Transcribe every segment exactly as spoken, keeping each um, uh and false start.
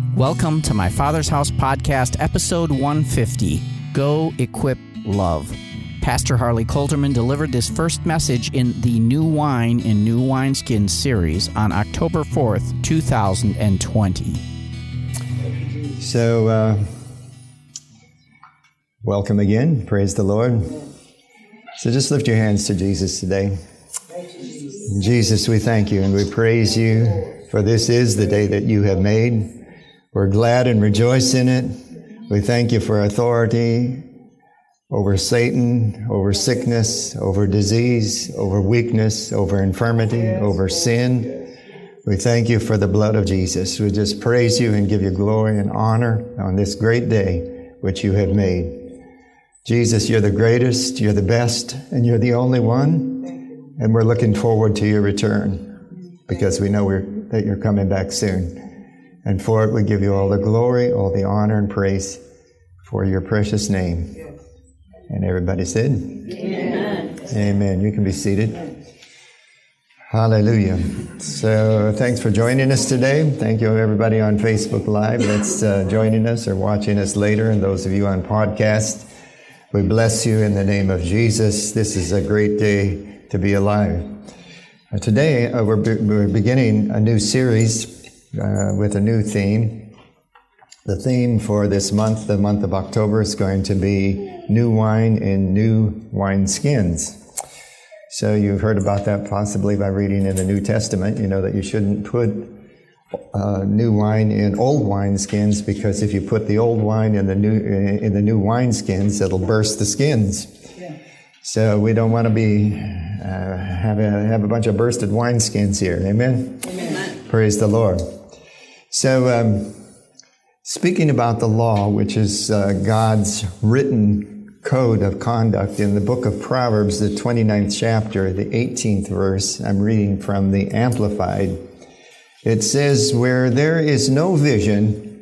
Welcome to my Father's House podcast, episode one fifty, Go, Equip, Love. Pastor Harley Coulterman delivered this first message in the New Wine in New Wineskins series on October fourth, two thousand twenty. So, uh, welcome again. Praise the Lord. So just lift your hands to Jesus today. Jesus, we thank you and we praise you, for this is the day that you have made. We're glad and rejoice in it. We thank you for authority over Satan, over sickness, over disease, over weakness, over infirmity, over sin. We thank you for the blood of Jesus. We just praise you and give you glory and honor on this great day which you have made. Jesus, you're the greatest, you're the best, and you're the only one. And we're looking forward to your return because we know we're, that you're coming back soon. And for it, we give you all the glory, all the honor and praise for your precious name. And everybody said, Amen. Amen. You can be seated. Hallelujah. So thanks for joining us today. Thank you everybody on Facebook Live that's uh, joining us or watching us later, and those of you on podcast. We bless you in the name of Jesus. This is a great day to be alive. Uh, today, uh, we're, be- we're beginning a new series Uh, with a new theme. The theme for this month, the month of October, is going to be new wine in new wineskins. So you've heard about that possibly by reading in the New Testament. You know that you shouldn't put uh, new wine in old wineskins, because if you put the old wine in the new in the new wineskins, it'll burst the skins. Yeah. So we don't want to be uh, have a have a bunch of bursted wineskins here. Amen. Amen. Praise the Lord. So, um, speaking about the law, which is uh, God's written code of conduct, in the book of Proverbs, the twenty-ninth chapter, the eighteenth verse, I'm reading from the Amplified. It says, where there is no vision,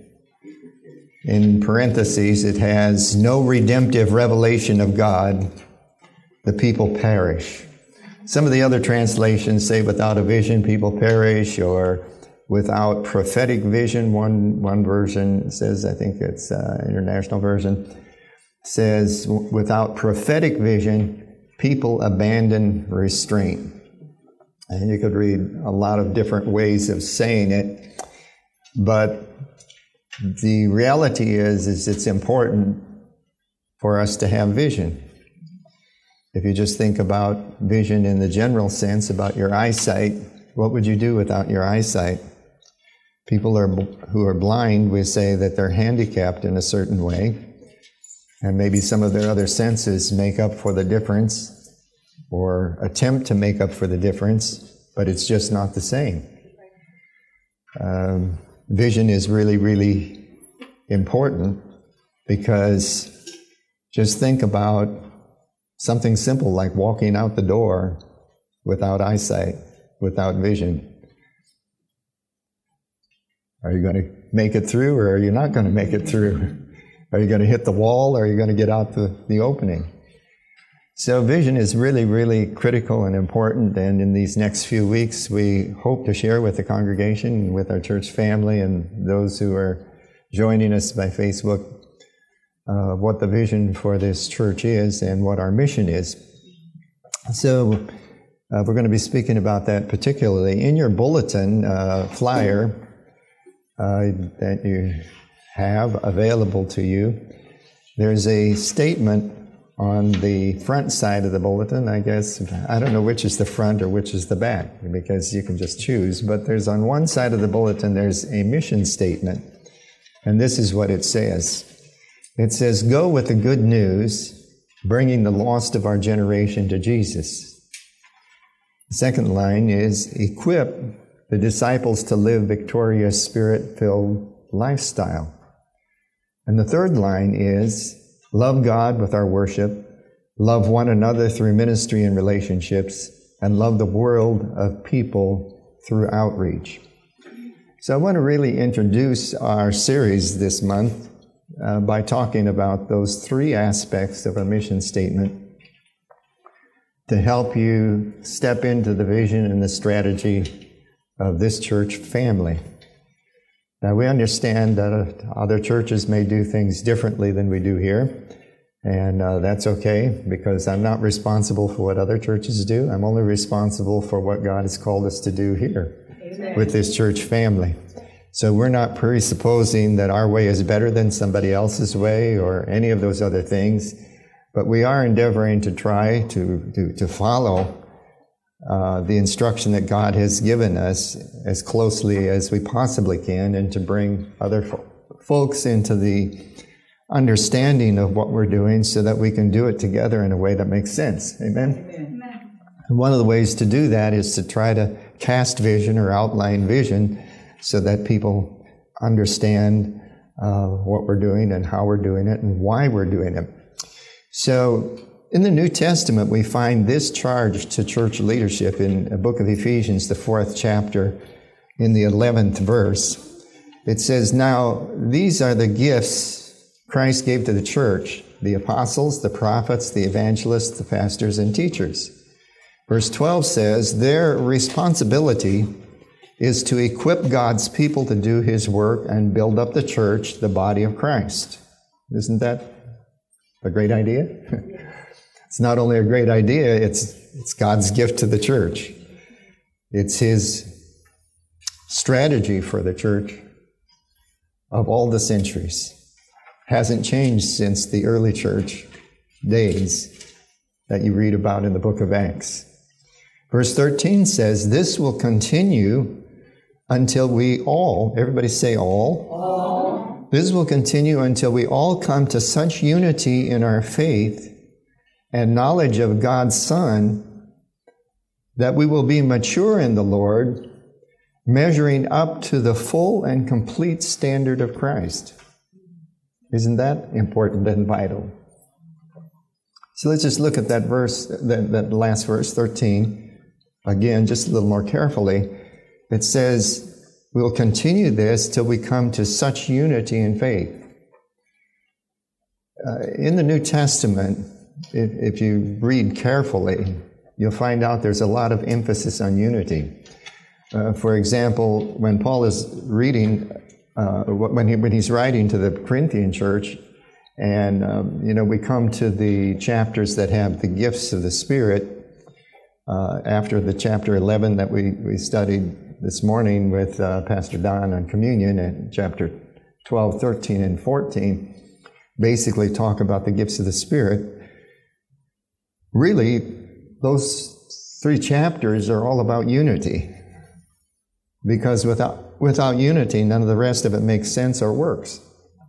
in parentheses, it has no redemptive revelation of God, the people perish. Some of the other translations say without a vision, people perish, or without prophetic vision. One one version says, I think it's uh, International Version, says without prophetic vision, people abandon restraint. And you could read a lot of different ways of saying it, but the reality is, is it's important for us to have vision. If you just think about vision in the general sense, about your eyesight, what would you do without your eyesight? People are, who are blind, we say that they're handicapped in a certain way, and maybe some of their other senses make up for the difference, or attempt to make up for the difference, but it's just not the same. Um, vision is really, really important, because just think about something simple like walking out the door without eyesight, without vision. Are you going to make it through, or are you not going to make it through? Are you going to hit the wall, or are you going to get out the, the opening? So vision is really, really critical and important, and in these next few weeks, we hope to share with the congregation, with our church family, and those who are joining us by Facebook, uh, what the vision for this church is and what our mission is. So uh, we're going to be speaking about that particularly. In your bulletin uh, flyer, Uh, that you have available to you, there's a statement on the front side of the bulletin. I guess, I don't know which is the front or which is the back, because you can just choose, but there's on one side of the bulletin, there's a mission statement, and this is what it says. It says, go with the good news, bringing the lost of our generation to Jesus. The second line is, equip the disciples to live victorious, spirit-filled lifestyle. And the third line is, love God with our worship, love one another through ministry and relationships, and love the world of people through outreach. So I want to really introduce our series this month uh, by talking about those three aspects of our mission statement to help you step into the vision and the strategy of this church family. Now, we understand that other churches may do things differently than we do here, and uh, that's okay, because I'm not responsible for what other churches do. I'm only responsible for what God has called us to do here. Amen. With this church family. So we're not presupposing that our way is better than somebody else's way or any of those other things, but we are endeavoring to try to, to, to follow uh, the instruction that God has given us as closely as we possibly can, and to bring other fo- folks into the understanding of what we're doing so that we can do it together in a way that makes sense. Amen? Amen. And one of the ways to do that is to try to cast vision or outline vision so that people understand uh, what we're doing and how we're doing it and why we're doing it. So in the New Testament, we find this charge to church leadership in the book of Ephesians, the fourth chapter, in the eleventh verse. It says, "Now these are the gifts Christ gave to the church, the apostles, the prophets, the evangelists, the pastors, and teachers." Verse twelve says, "Their responsibility is to equip God's people to do His work and build up the church, the body of Christ." Isn't that a great idea? It's not only a great idea, it's, it's God's gift to the church. It's His strategy for the church of all the centuries. Hasn't changed since the early church days that you read about in the book of Acts. Verse thirteen says, "This will continue until we all," everybody say all. All. "This will continue until we all come to such unity in our faith and knowledge of God's Son that we will be mature in the Lord, measuring up to the full and complete standard of Christ." Isn't that important and vital? So let's just look at that verse, that, that last verse, thirteen, again, just a little more carefully. It says, "We'll continue this till we come to such unity in faith." Uh, in the New Testament, if, if you read carefully, you'll find out there's a lot of emphasis on unity. Uh, for example, when Paul is reading, uh, when, he, when he's writing to the Corinthian church, and, um, you know, we come to the chapters that have the gifts of the Spirit, uh, after the chapter eleven that we, we studied this morning with uh, Pastor Don on communion, and chapter twelve, thirteen, and fourteen basically talk about the gifts of the Spirit. Really, those three chapters are all about unity, because without, without unity, none of the rest of it makes sense or works.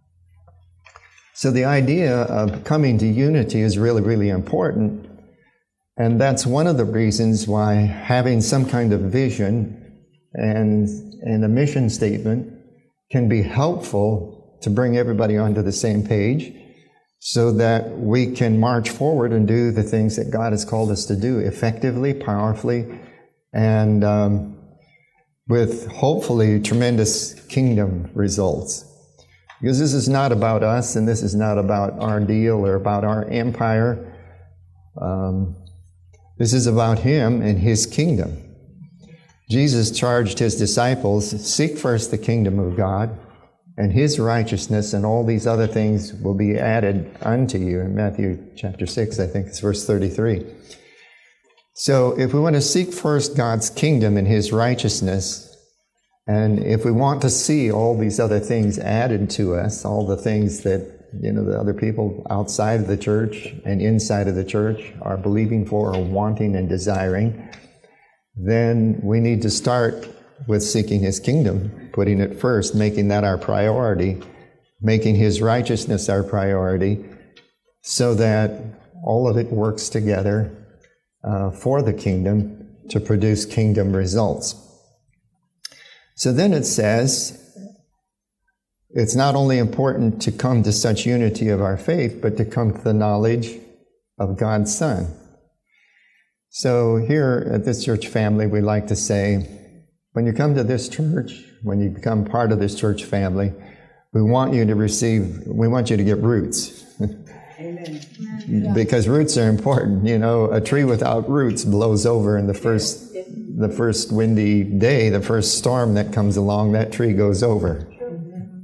So the idea of coming to unity is really, really important, and that's one of the reasons why having some kind of vision and, and a mission statement can be helpful to bring everybody onto the same page so that we can march forward and do the things that God has called us to do effectively, powerfully, and um, with hopefully tremendous kingdom results. Because this is not about us, and this is not about our deal or about our empire. Um, this is about Him and His kingdom. Jesus charged His disciples, "Seek first the kingdom of God and His righteousness, and all these other things will be added unto you." In Matthew chapter six, I think it's verse thirty-three. So if we want to seek first God's kingdom and His righteousness, and if we want to see all these other things added to us, all the things that, you know, the other people outside of the church and inside of the church are believing for or wanting and desiring, then we need to start with seeking His kingdom, putting it first, making that our priority, making His righteousness our priority, so that all of it works together uh, for the kingdom to produce kingdom results. So then it says, it's not only important to come to such unity of our faith, but to come to the knowledge of God's Son. So here at this church family, we like to say, when you come to this church, when you become part of this church family, we want you to receive, we want you to get roots. Amen. Because roots are important. You know, a tree without roots blows over in the first, the first windy day, the first storm that comes along, that tree goes over.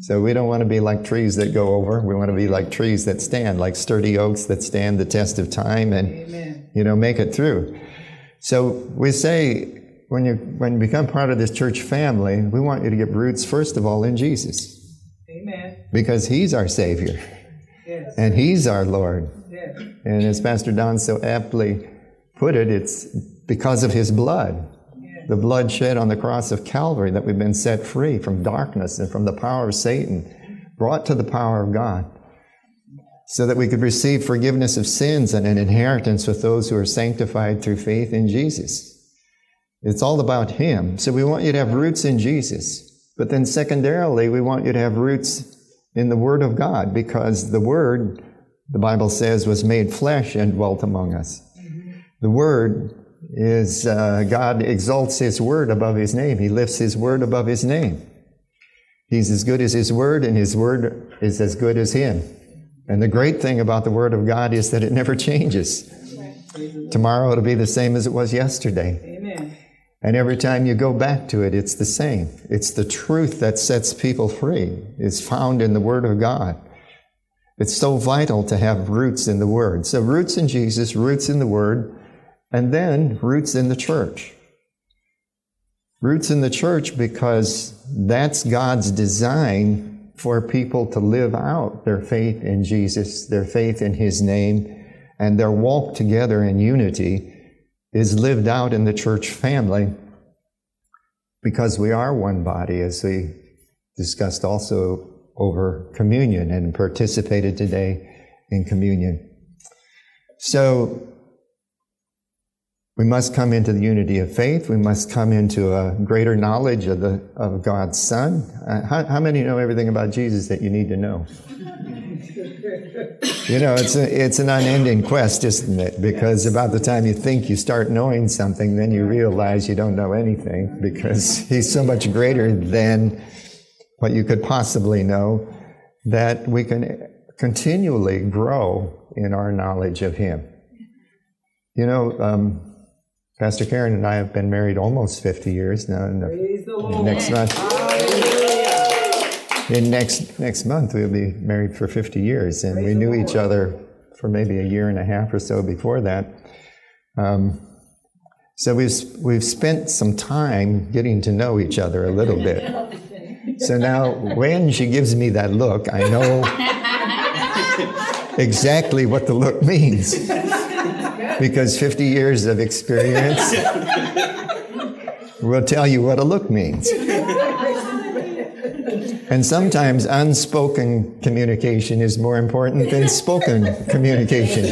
So we don't want to be like trees that go over. We want to be like trees that stand, like sturdy oaks that stand the test of time and, Amen. You know, make it through. So we say, when you when you become part of this church family, we want you to get roots, first of all, in Jesus. Amen. Because He's our Savior. Yes. And He's our Lord. Yes. And as Pastor Don so aptly put it, it's because of His blood. Yes. The blood shed on the cross of Calvary that we've been set free from darkness and from the power of Satan, brought to the power of God, so that we could receive forgiveness of sins and an inheritance with those who are sanctified through faith in Jesus. It's all about Him. So we want you to have roots in Jesus. But then secondarily, we want you to have roots in the Word of God, because the Word, the Bible says, was made flesh and dwelt among us. Mm-hmm. The Word is, uh, God exalts His Word above His name. He lifts His Word above His name. He's as good as His Word, and His Word is as good as Him. And the great thing about the Word of God is that it never changes. Right. Tomorrow it'll be the same as it was yesterday. Amen. And every time you go back to it, it's the same. It's the truth that sets people free. It's found in the Word of God. It's so vital to have roots in the Word. So roots in Jesus, roots in the Word, and then roots in the church. Roots in the church because that's God's design for people to live out their faith in Jesus, their faith in His name, and their walk together in unity is lived out in the church family, because we are one body, as we discussed also over communion and participated today in communion. So we must come into the unity of faith. We must come into a greater knowledge of the of God's Son. Uh, how, how many know everything about Jesus that you need to know? You know, it's a, it's an unending quest, isn't it? Because about the time you think you start knowing something, then you realize you don't know anything, because He's so much greater than what you could possibly know, that we can continually grow in our knowledge of Him. You know, um, Pastor Karen and I have been married almost fifty years now. In the, in next month, in next next month, we'll be married for fifty years, and Praise we knew each other for maybe a year and a half or so before that. Um, so we've we've spent some time getting to know each other a little bit. So now, when she gives me that look, I know exactly what the look means. Because fifty years of experience will tell you what a look means. And sometimes unspoken communication is more important than spoken communication.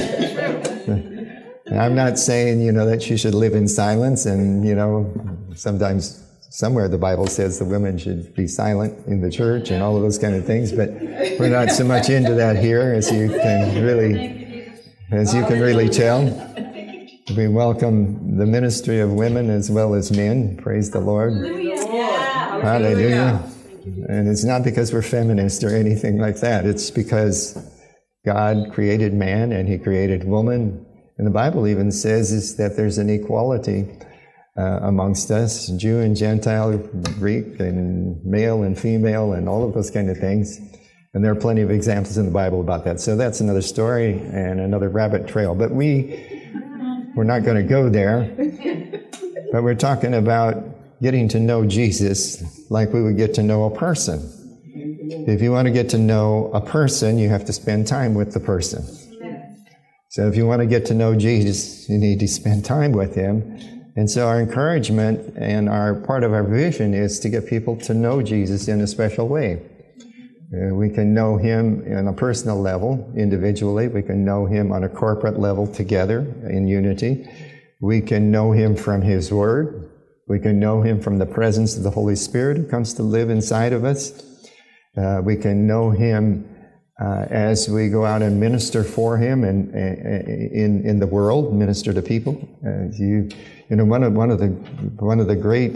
And I'm not saying, you know, that she should live in silence, and, you know, sometimes somewhere the Bible says the women should be silent in the church and all of those kind of things, but we're not so much into that here, as you can really, as you can really tell. We welcome the ministry of women as well as men. Praise the Lord. Hallelujah. Hallelujah. And it's not because we're feminist or anything like that. It's because God created man and He created woman. And the Bible even says is that there's an equality uh, amongst us, Jew and Gentile, Greek and male and female, and all of those kind of things. And there are plenty of examples in the Bible about that. So that's another story and another rabbit trail. But we... We're not going to go there, but we're talking about getting to know Jesus like we would get to know a person. If you want to get to know a person, you have to spend time with the person. So if you want to get to know Jesus, you need to spend time with Him. And so our encouragement and our part of our vision is to get people to know Jesus in a special way. Uh, we can know Him on a personal level, individually. We can know Him on a corporate level together in unity. We can know Him from His Word. We can know Him from the presence of the Holy Spirit who comes to live inside of us. Uh, we can know Him uh, as we go out and minister for Him and in in the world, minister to people. Uh, you you know one of one of the one of the great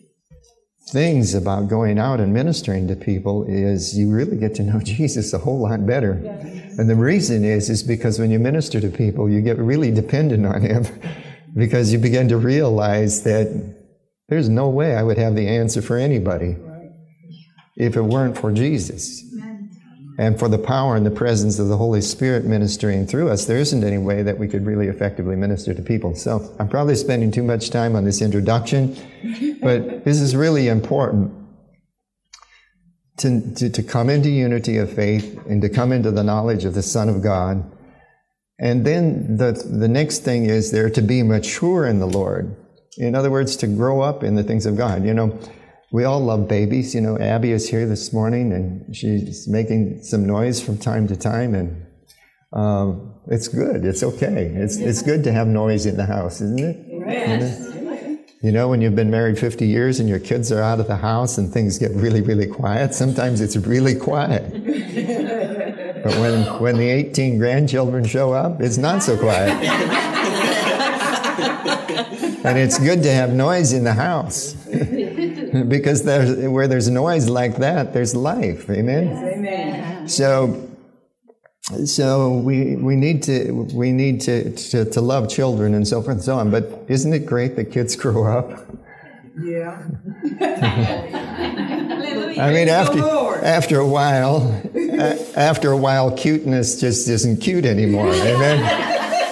things about going out and ministering to people is you really get to know Jesus a whole lot better. Yes. And the reason is, is because when you minister to people, you get really dependent on Him, because you begin to realize that there's no way I would have the answer for anybody. Right. if it weren't for Jesus. And for the power and the presence of the Holy Spirit ministering through us, there isn't any way that we could really effectively minister to people. So I'm probably spending too much time on this introduction, but this is really important to, to, to come into unity of faith and to come into the knowledge of the Son of God. And then the, the next thing is there to be mature in the Lord. In other words, to grow up in the things of God. You know, we all love babies. You know, Abby is here this morning, and she's making some noise from time to time, and um, it's good. It's okay. It's it's good to have noise in the house, isn't it? Yes. Isn't it? You know, when you've been married fifty years and your kids are out of the house and things get really, really quiet, sometimes it's really quiet. But when when the eighteen grandchildren show up, it's not so quiet. And it's good to have noise in the house. Because there's, where there's noise like that, there's life. Amen? Yes, amen. So, so we we need to we need to, to to love children and so forth and so on. But isn't it great that kids grow up? Yeah. I mean, after after a while, after a while, cuteness just isn't cute anymore. Amen.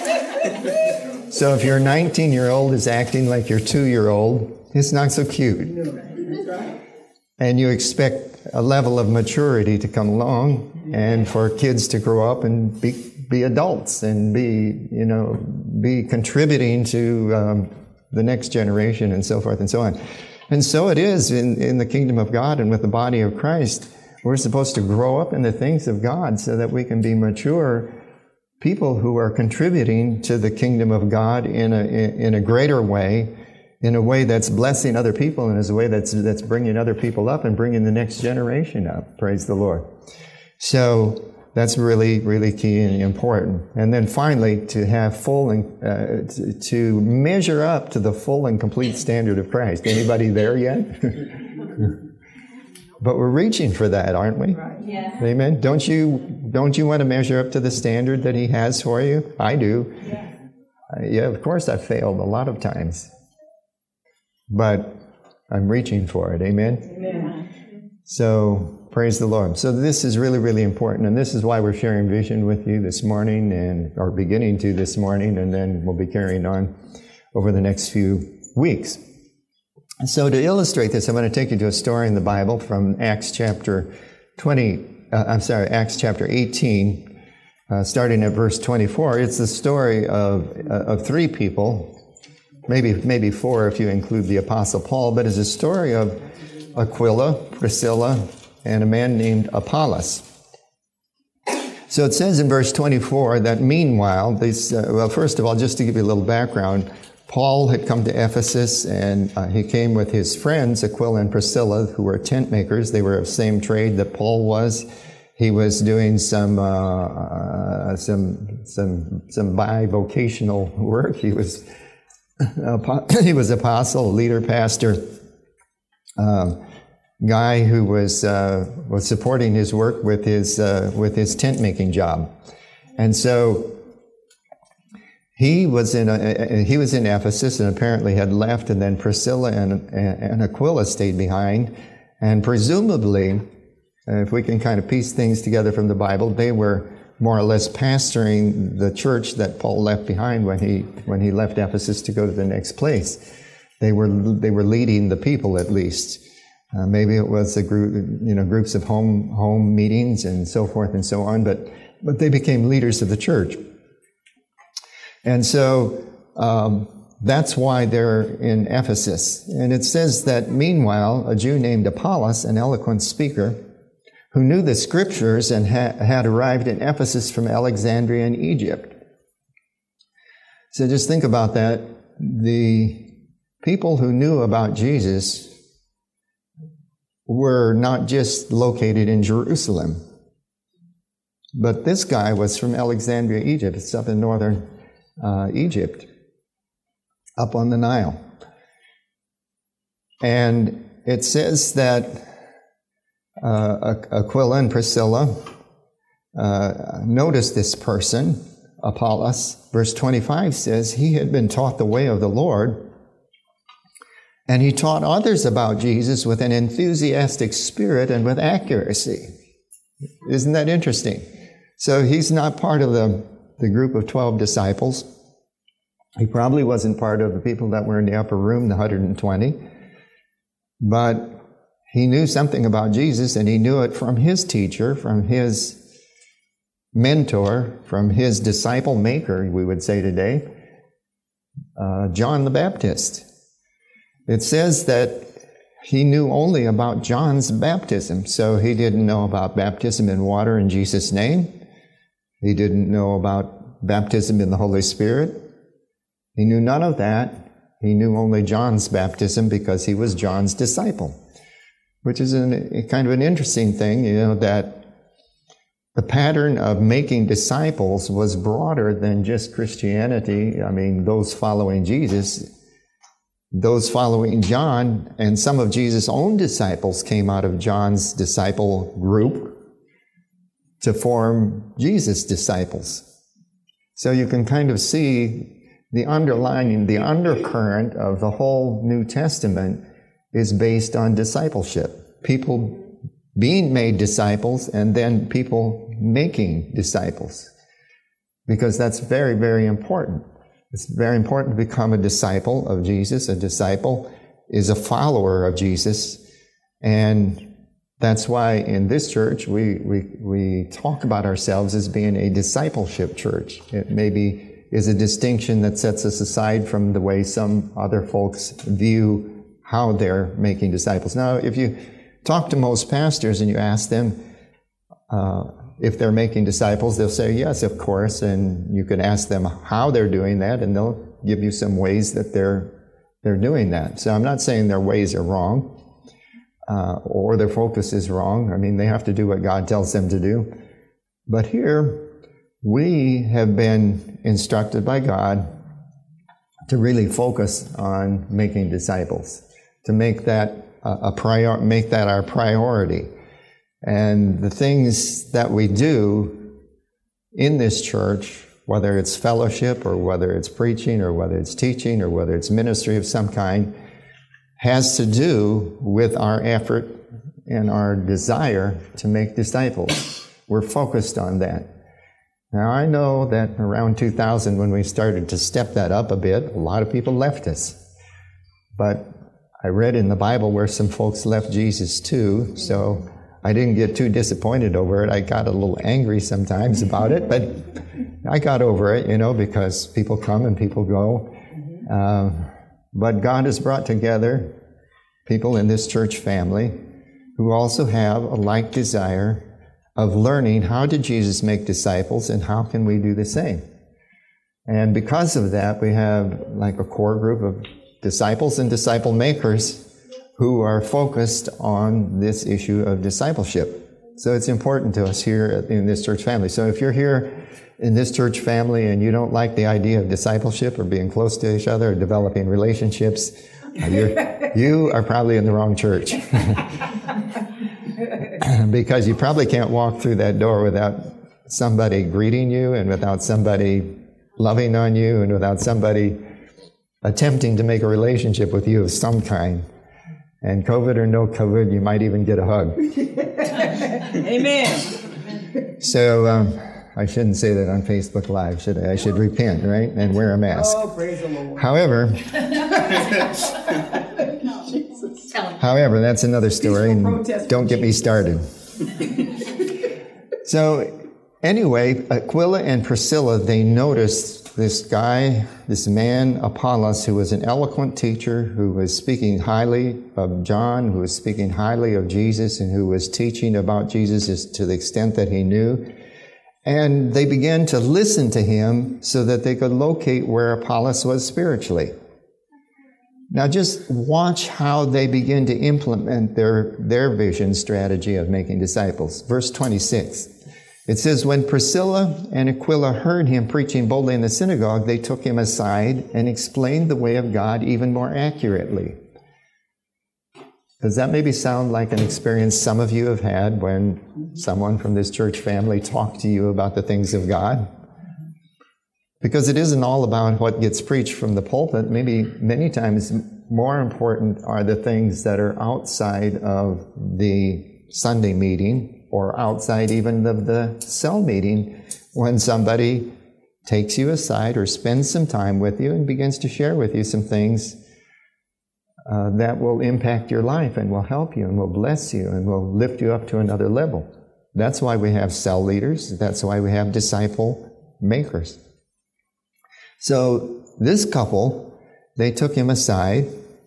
So if your nineteen-year-old is acting like your two-year-old, it's not so cute. And you expect a level of maturity to come along, and for kids to grow up and be be adults and be, you know, be contributing to um, the next generation and so forth and so on. And so it is in, in the kingdom of God and with the body of Christ. We're supposed to grow up in the things of God so that we can be mature people who are contributing to the kingdom of God in a in a greater way, in a way that's blessing other people, and in a way that's that's bringing other people up and bringing the next generation up. Praise the Lord. So that's really, really key and important. And then finally, to have full and uh, to, to measure up to the full and complete standard of Christ. Anybody there yet? But we're reaching for that, aren't we? Right. Yeah. Amen. Don't you don't you want to measure up to the standard that He has for you? I do. Yeah. Uh, yeah, of course I've failed a lot of times. But I'm reaching for it. Amen? Amen. So, praise the Lord. So this is really, really important, and this is why we're sharing vision with you this morning, and or beginning to this morning, and then we'll be carrying on over the next few weeks. So to illustrate this, I'm going to take you to a story in the Bible from Acts chapter twenty, uh, I'm sorry, Acts chapter eighteen, uh, starting at verse twenty-four. It's the story of uh, of three people, maybe maybe four if you include the Apostle Paul, but it's a story of Aquila, Priscilla, and a man named Apollos. So it says in verse twenty-four that meanwhile, these, uh, well, first of all, just to give you a little background, Paul had come to Ephesus, and uh, he came with his friends, Aquila and Priscilla, who were tent makers. They were of the same trade that Paul was. He was doing some uh, uh, some some some bivocational work. He was he was apostle, leader, pastor, uh, guy who was uh, was supporting his work with his uh, with his tent making job, and so. He was in a, he was in Ephesus and apparently had left, and then Priscilla and, and Aquila stayed behind, and presumably, if we can kind of piece things together from the Bible, they were more or less pastoring the church that Paul left behind when he when he left Ephesus to go to the next place. They were they were leading the people at least. Uh, maybe it was a group, you know, groups of home home meetings and so forth and so on, but but they became leaders of the church. And so um, that's why they're in Ephesus. And it says that meanwhile, a Jew named Apollos, an eloquent speaker, who knew the scriptures and ha- had arrived in Ephesus from Alexandria in Egypt. So just think about that. The people who knew about Jesus were not just located in Jerusalem, but this guy was from Alexandria, Egypt. It's up in northern Uh, Egypt, up on the Nile. And it says that uh, Aquila and Priscilla uh, noticed this person, Apollos. Verse twenty-five says he had been taught the way of the Lord And he taught others about Jesus with an enthusiastic spirit and with accuracy. Isn't that interesting? So he's not part of the, the group of twelve disciples. He probably wasn't part of the people that were in the upper room, the one hundred twenty. But he knew something about Jesus, and he knew it from his teacher, from his mentor, from his disciple maker, we would say today, uh, John the Baptist. It says that he knew only about John's baptism, so he didn't know about baptism in water in Jesus' name. He didn't know about baptism in the Holy Spirit. He knew none of that. He knew only John's baptism because he was John's disciple, which is an, kind of an interesting thing, you know, that the pattern of making disciples was broader than just Christianity. I mean, those following Jesus, those following John, and some of Jesus' own disciples came out of John's disciple group to form Jesus' disciples. So you can kind of see the underlining, the undercurrent of the whole New Testament is based on discipleship. People being made disciples and then people making disciples. Because that's very, very important. It's very important to become a disciple of Jesus. A disciple is a follower of Jesus. And that's why in this church we, we, we talk about ourselves as being a discipleship church. It maybe is a distinction that sets us aside from the way some other folks view how they're making disciples. Now, if you talk to most pastors and you ask them uh, if they're making disciples, they'll say, yes, of course, and you could ask them how they're doing that, and they'll give you some ways that they're they're doing that. So I'm not saying their ways are wrong uh, or their focus is wrong. I mean, they have to do what God tells them to do. But here, we have been instructed by God to really focus on making disciples, to make that a, a prior, make that our priority. And the things that we do in this church, whether it's fellowship or whether it's preaching or whether it's teaching or whether it's ministry of some kind, has to do with our effort and our desire to make disciples. We're focused on that. Now, I know that around two thousand, when we started to step that up a bit, a lot of people left us. But I read in the Bible where some folks left Jesus too, so I didn't get too disappointed over it. I got a little angry sometimes about it, but I got over it, you know, because people come and people go. Uh, but God has brought together people in this church family who also have a like desire of learning how did Jesus make disciples and how can we do the same. And because of that, we have like a core group of disciples and disciple makers who are focused on this issue of discipleship. So it's important to us here in this church family. So if you're here in this church family and you don't like the idea of discipleship or being close to each other or developing relationships, you're, you are probably in the wrong church. Because you probably can't walk through that door without somebody greeting you and without somebody loving on you and without somebody attempting to make a relationship with you of some kind. And COVID or no COVID, you might even get a hug. Amen. So um, I shouldn't say that on Facebook Live, should I? I should repent, right? And wear a mask. Oh, praise the Lord. However, however, that's another story, and don't get me started. So anyway, Aquila and Priscilla, they noticed this guy, this man, Apollos, who was an eloquent teacher, who was speaking highly of John, who was speaking highly of Jesus, and who was teaching about Jesus to the extent that he knew. And they began to listen to him so that they could locate where Apollos was spiritually. Now just watch how they begin to implement their, their vision strategy of making disciples. Verse twenty-six. It says, when Priscilla and Aquila heard him preaching boldly in the synagogue, they took him aside and explained the way of God even more accurately. Does that maybe sound like an experience some of you have had when someone from this church family talked to you about the things of God? Because it isn't all about what gets preached from the pulpit. Maybe many times more important are the things that are outside of the Sunday meeting or outside even of the cell meeting, when somebody takes you aside or spends some time with you and begins to share with you some things uh, that will impact your life and will help you and will bless you and will lift you up to another level. That's why we have cell leaders. That's why we have disciple makers. So this couple, they took him aside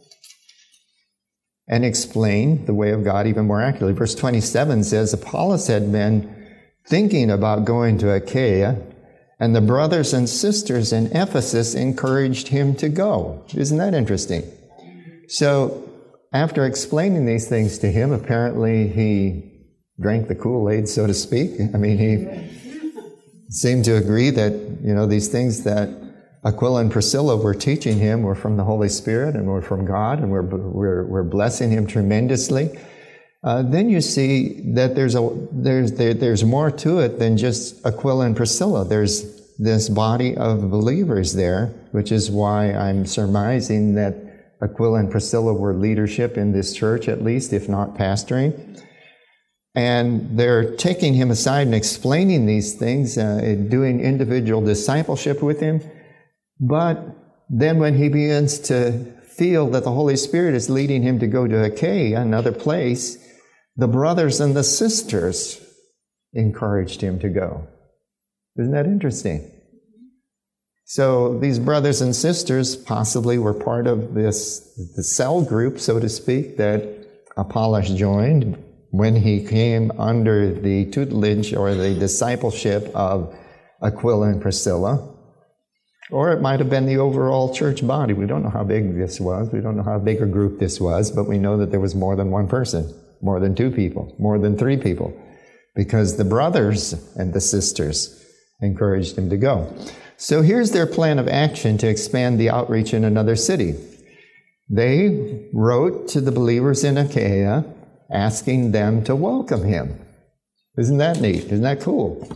and explained the way of God even more accurately. Verse twenty-seven says, Apollos had been thinking about going to Achaia, and the brothers and sisters in Ephesus encouraged him to go. Isn't that interesting? So after explaining these things to him, apparently he drank the Kool-Aid, so to speak. I mean, he seemed to agree that, you know, these things that Aquila and Priscilla were teaching him were from the Holy Spirit and were from God, and we're, we're, we're blessing him tremendously. Uh, then you see that there's a there's there, there's more to it than just Aquila and Priscilla. There's this body of believers there, which is why I'm surmising that Aquila and Priscilla were leadership in this church, at least, if not pastoring. And they're taking him aside and explaining these things, uh, doing individual discipleship with him. But then when he begins to feel that the Holy Spirit is leading him to go to Achaia, another place, the brothers and the sisters encouraged him to go. Isn't that interesting? So these brothers and sisters possibly were part of this the cell group, so to speak, that Apollos joined when he came under the tutelage or the discipleship of Aquila and Priscilla. Or it might have been the overall church body. We don't know how big this was. We don't know how big a group this was, but we know that there was more than one person, more than two people, more than three people, because the brothers and the sisters encouraged him to go. So here's their plan of action to expand the outreach in another city. They wrote to the believers in Achaia asking them to welcome him. Isn't that neat? Isn't that cool?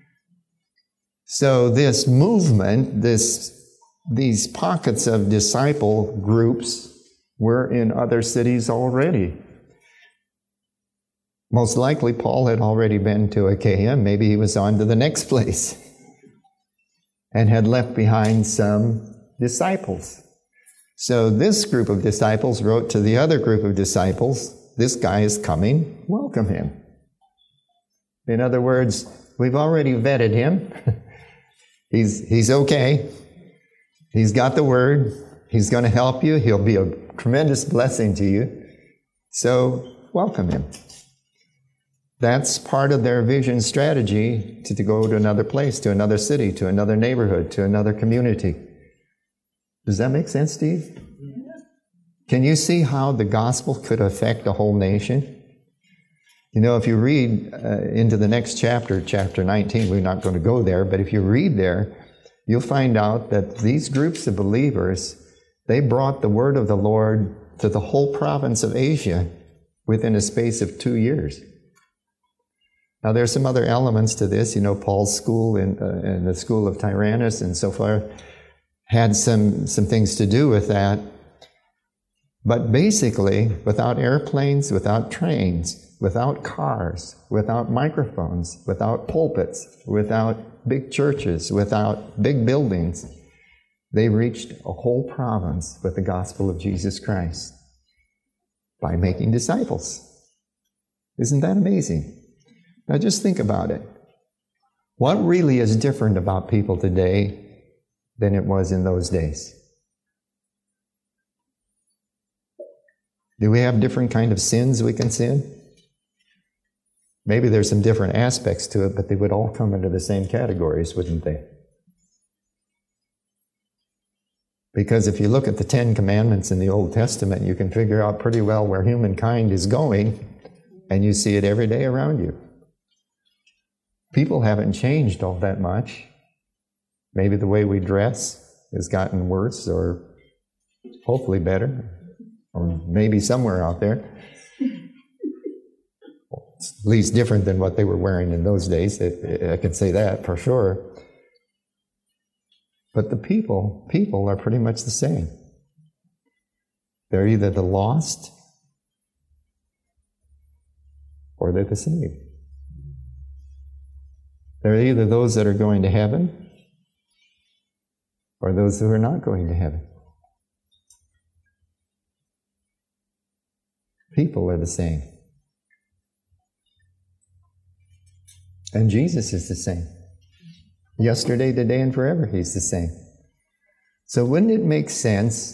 So this movement, this, these pockets of disciple groups were in other cities already. Most likely Paul had already been to Achaia. Maybe he was on to the next place and had left behind some disciples. So this group of disciples wrote to the other group of disciples, this guy is coming, welcome him. In other words, we've already vetted him. He's, he's okay. He's got the word. He's going to help you. He'll be a tremendous blessing to you. So welcome him. That's part of their vision strategy to, to go to another place, to another city, to another neighborhood, to another community. Does that make sense, Steve? Yeah. Can you see how the gospel could affect a whole nation? You know, if you read uh, into the next chapter, chapter nineteen, we're not going to go there, but if you read there, you'll find out that these groups of believers, they brought the word of the Lord to the whole province of Asia within a space of two years. Now, there's some other elements to this. You know, Paul's school and uh, the school of Tyrannus and so forth had some, some things to do with that. But basically, without airplanes, without trains, without cars, without microphones, without pulpits, without big churches, without big buildings, they reached a whole province with the gospel of Jesus Christ by making disciples. Isn't that amazing? Now just think about it. What really is different about people today than it was in those days? Do we have different kind of sins we can sin? Maybe there's some different aspects to it, but they would all come into the same categories, wouldn't they? Because if you look at the Ten Commandments in the Old Testament, you can figure out pretty well where humankind is going, and you see it every day around you. People haven't changed all that much. Maybe the way we dress has gotten worse, or hopefully better, or maybe somewhere out there. At least different than what they were wearing in those days. I can say that for sure. But the people, people are pretty much the same. They're either the lost or they're the saved. They're either those that are going to heaven or those who are not going to heaven. People are the same. And Jesus is the same. Yesterday, today, and forever, He's the same. So wouldn't it make sense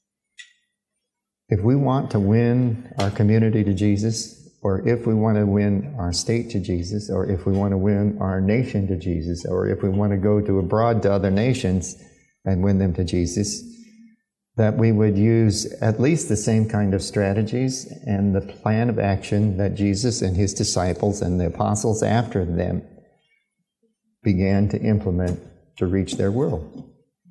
if we want to win our community to Jesus, or if we want to win our state to Jesus, or if we want to win our nation to Jesus, or if we want to go to abroad to other nations and win them to Jesus, that we would use at least the same kind of strategies and the plan of action that Jesus and His disciples and the apostles after them began to implement to reach their world.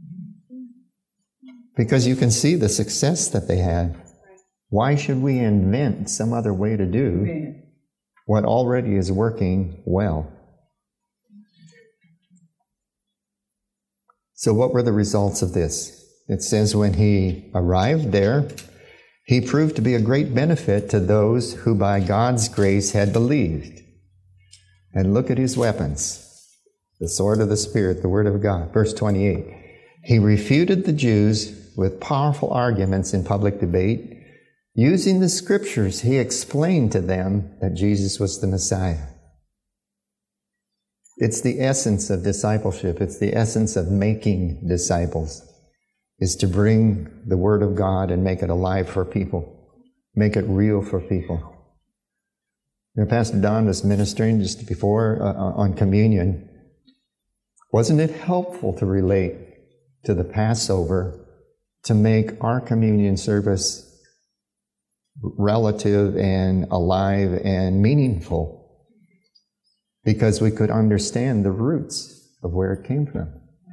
Because you can see the success that they had. Why should we invent some other way to do what already is working well? So what were the results of this? It says when He arrived there, He proved to be a great benefit to those who by God's grace had believed. And look at His weapons. The sword of the Spirit, the Word of God. Verse twenty-eight. He refuted the Jews with powerful arguments in public debate. Using the Scriptures, He explained to them that Jesus was the Messiah. It's the essence of discipleship. It's the essence of making disciples, is to bring the Word of God and make it alive for people, make it real for people. You know, Pastor Don was ministering just before uh, on communion. Wasn't it helpful to relate to the Passover to make our communion service relative and alive and meaningful? Because we could understand the roots of where it came from.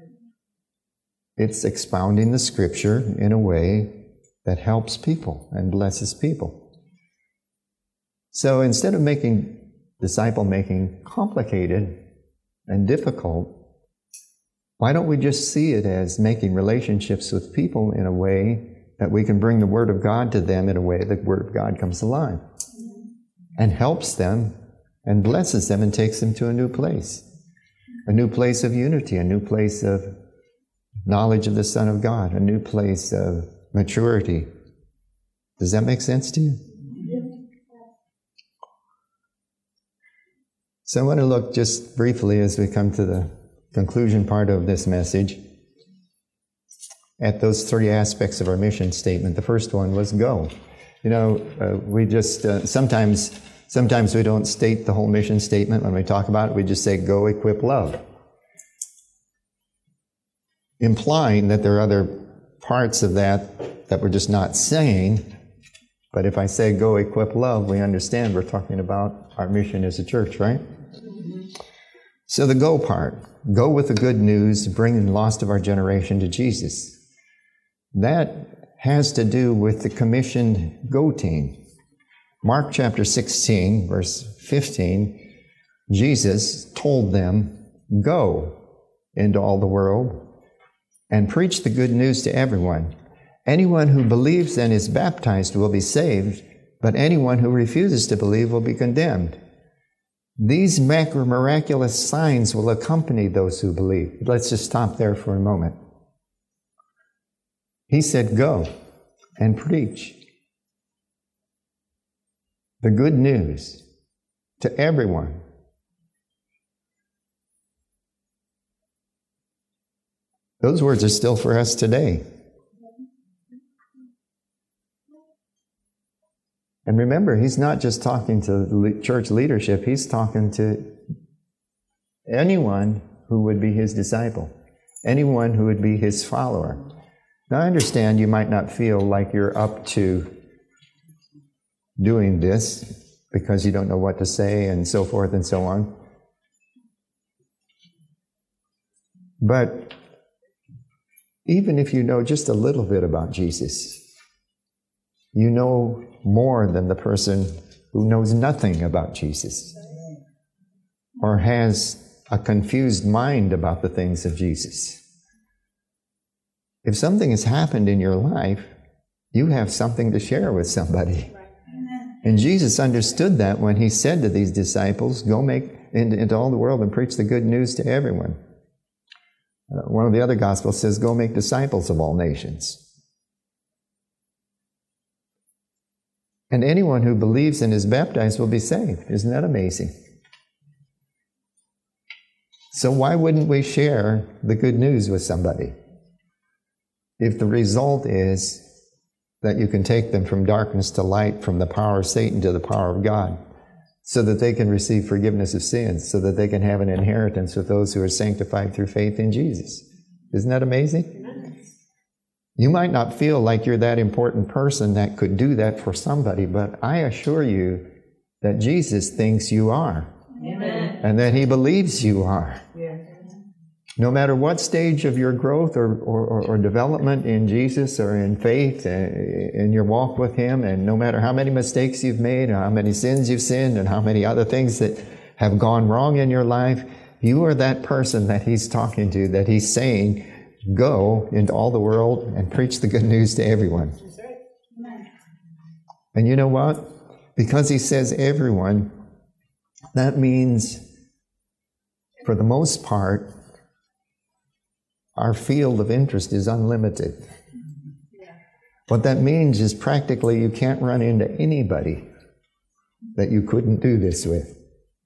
It's expounding the Scripture in a way that helps people and blesses people. So instead of making disciple-making complicated and difficult, why don't we just see it as making relationships with people in a way that we can bring the Word of God to them in a way that the Word of God comes alive and helps them and blesses them and takes them to a new place, a new place of unity, a new place of knowledge of the Son of God, a new place of maturity. Does that make sense to you? Yeah. So I want to look just briefly as we come to the conclusion part of this message at those three aspects of our mission statement. The first one was go. You know, uh, we just, uh, sometimes, sometimes we don't state the whole mission statement when we talk about it. We just say go, equip, love. Implying that there are other parts of that that we're just not saying. But if I say go, equip, love, we understand we're talking about our mission as a church, right? So the go part, go with the good news, bringing the lost of our generation to Jesus. That has to do with the commissioned go team. Mark chapter sixteen, verse fifteen, Jesus told them, go into all the world and preach the good news to everyone. Anyone who believes and is baptized will be saved, but anyone who refuses to believe will be condemned. These miraculous signs will accompany those who believe. Let's just stop there for a moment. He said, go and preach the good news to everyone. Those words are still for us today. And remember, He's not just talking to church leadership, He's talking to anyone who would be His disciple, anyone who would be His follower. Now, I understand you might not feel like you're up to doing this because you don't know what to say and so forth and so on. But even if you know just a little bit about Jesus, you know more than the person who knows nothing about Jesus or has a confused mind about the things of Jesus. If something has happened in your life, you have something to share with somebody. And Jesus understood that when he said to these disciples, go make into, into all the world and preach the good news to everyone. Uh, one of the other Gospels says, go make disciples of all nations. And anyone who believes and is baptized will be saved. Isn't that amazing? So why wouldn't we share the good news with somebody? If the result is that you can take them from darkness to light, from the power of Satan to the power of God, so that they can receive forgiveness of sins, so that they can have an inheritance with those who are sanctified through faith in Jesus. Isn't that amazing? You might not feel like you're that important person that could do that for somebody, but I assure you that Jesus thinks you are. Amen. And that he believes you are. Yeah. No matter what stage of your growth or, or, or development in Jesus or in faith, uh, in your walk with him, and no matter how many mistakes you've made, or how many sins you've sinned, and how many other things that have gone wrong in your life, you are that person that he's talking to, that he's saying, go into all the world and preach the good news to everyone. And you know what? Because he says everyone, that means, for the most part, our field of interest is unlimited. What that means is practically you can't run into anybody that you couldn't do this with.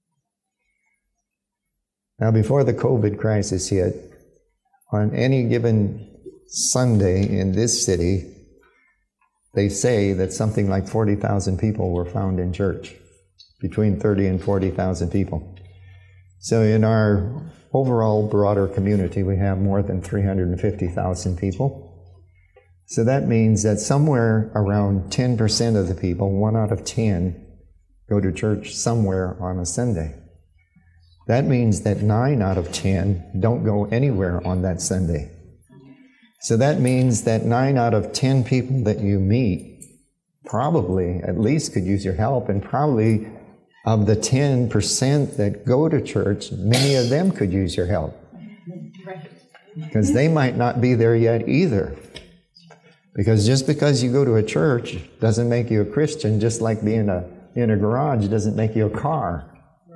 Now, before the COVID crisis hit, on any given Sunday in this city, they say that something like forty thousand people were found in church, between thirty and forty thousand people. So in our overall broader community, we have more than three hundred fifty thousand people. So that means that somewhere around ten percent of the people, one out of ten, go to church somewhere on a Sunday. That means that nine out of ten don't go anywhere on that Sunday. So that means that nine out of ten people that you meet probably at least could use your help, and probably of the ten percent that go to church, many of them could use your help. Because they might not be there yet either. Because just because you go to a church doesn't make you a Christian, just like being a, in a garage doesn't make you a car.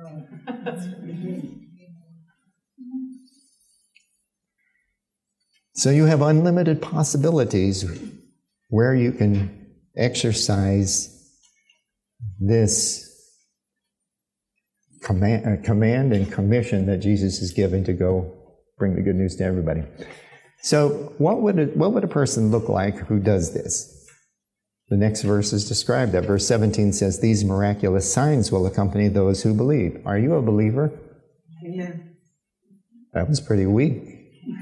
So you have unlimited possibilities where you can exercise this command, uh, command and commission that Jesus is given to go bring the good news to everybody. So what would a, what would a person look like who does this? The next verse is described that. Verse seventeen says, these miraculous signs will accompany those who believe. Are you a believer? Yeah. That was pretty weak.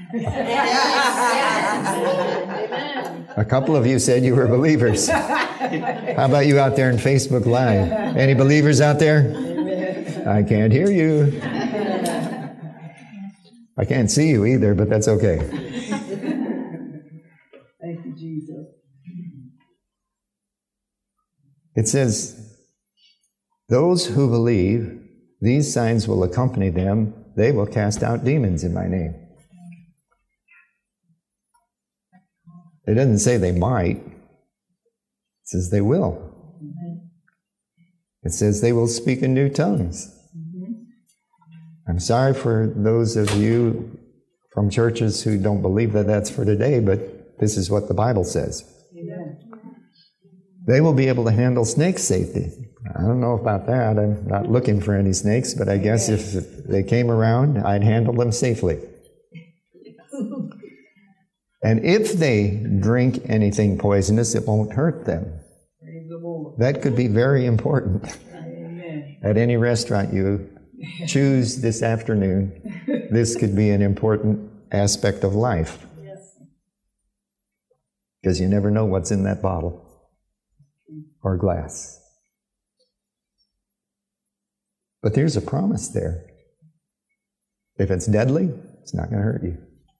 A couple of you said you were believers. How about you out there in Facebook Live? Any believers out there? I can't hear you. I can't see you either, but that's okay. Thank you, Jesus. It says, those who believe, these signs will accompany them. They will cast out demons in my name. It doesn't say they might. It says they will. Mm-hmm. It says they will speak in new tongues. Mm-hmm. I'm sorry for those of you from churches who don't believe that that's for today, but this is what the Bible says. Amen. They will be able to handle snakes safely. I don't know about that. I'm not looking for any snakes, but I guess if they came around, I'd handle them safely. And if they drink anything poisonous, it won't hurt them. That could be very important. Amen. At any restaurant you choose this afternoon, this could be an important aspect of life. Yes. Because you never know what's in that bottle or glass. But there's a promise there. If it's deadly, it's not going to hurt you.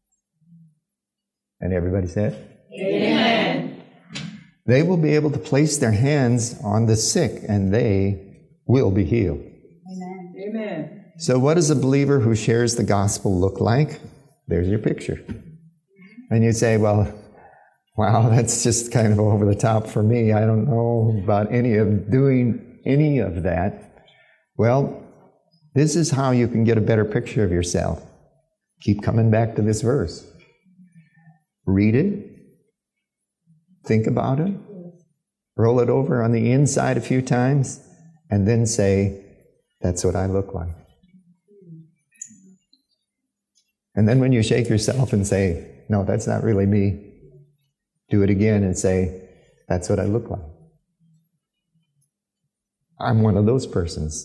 And everybody said? Amen. They will be able to place their hands on the sick and they will be healed. Amen. Amen. So what does a believer who shares the gospel look like? There's your picture. And you say, well, wow, that's just kind of over the top for me. I don't know about any of doing any of that. Well, this is how you can get a better picture of yourself. Keep coming back to this verse. Read it. Think about it. Roll it over on the inside a few times. And then say, that's what I look like. And then when you shake yourself and say, no, that's not really me, do it again and say, that's what I look like. I'm one of those persons.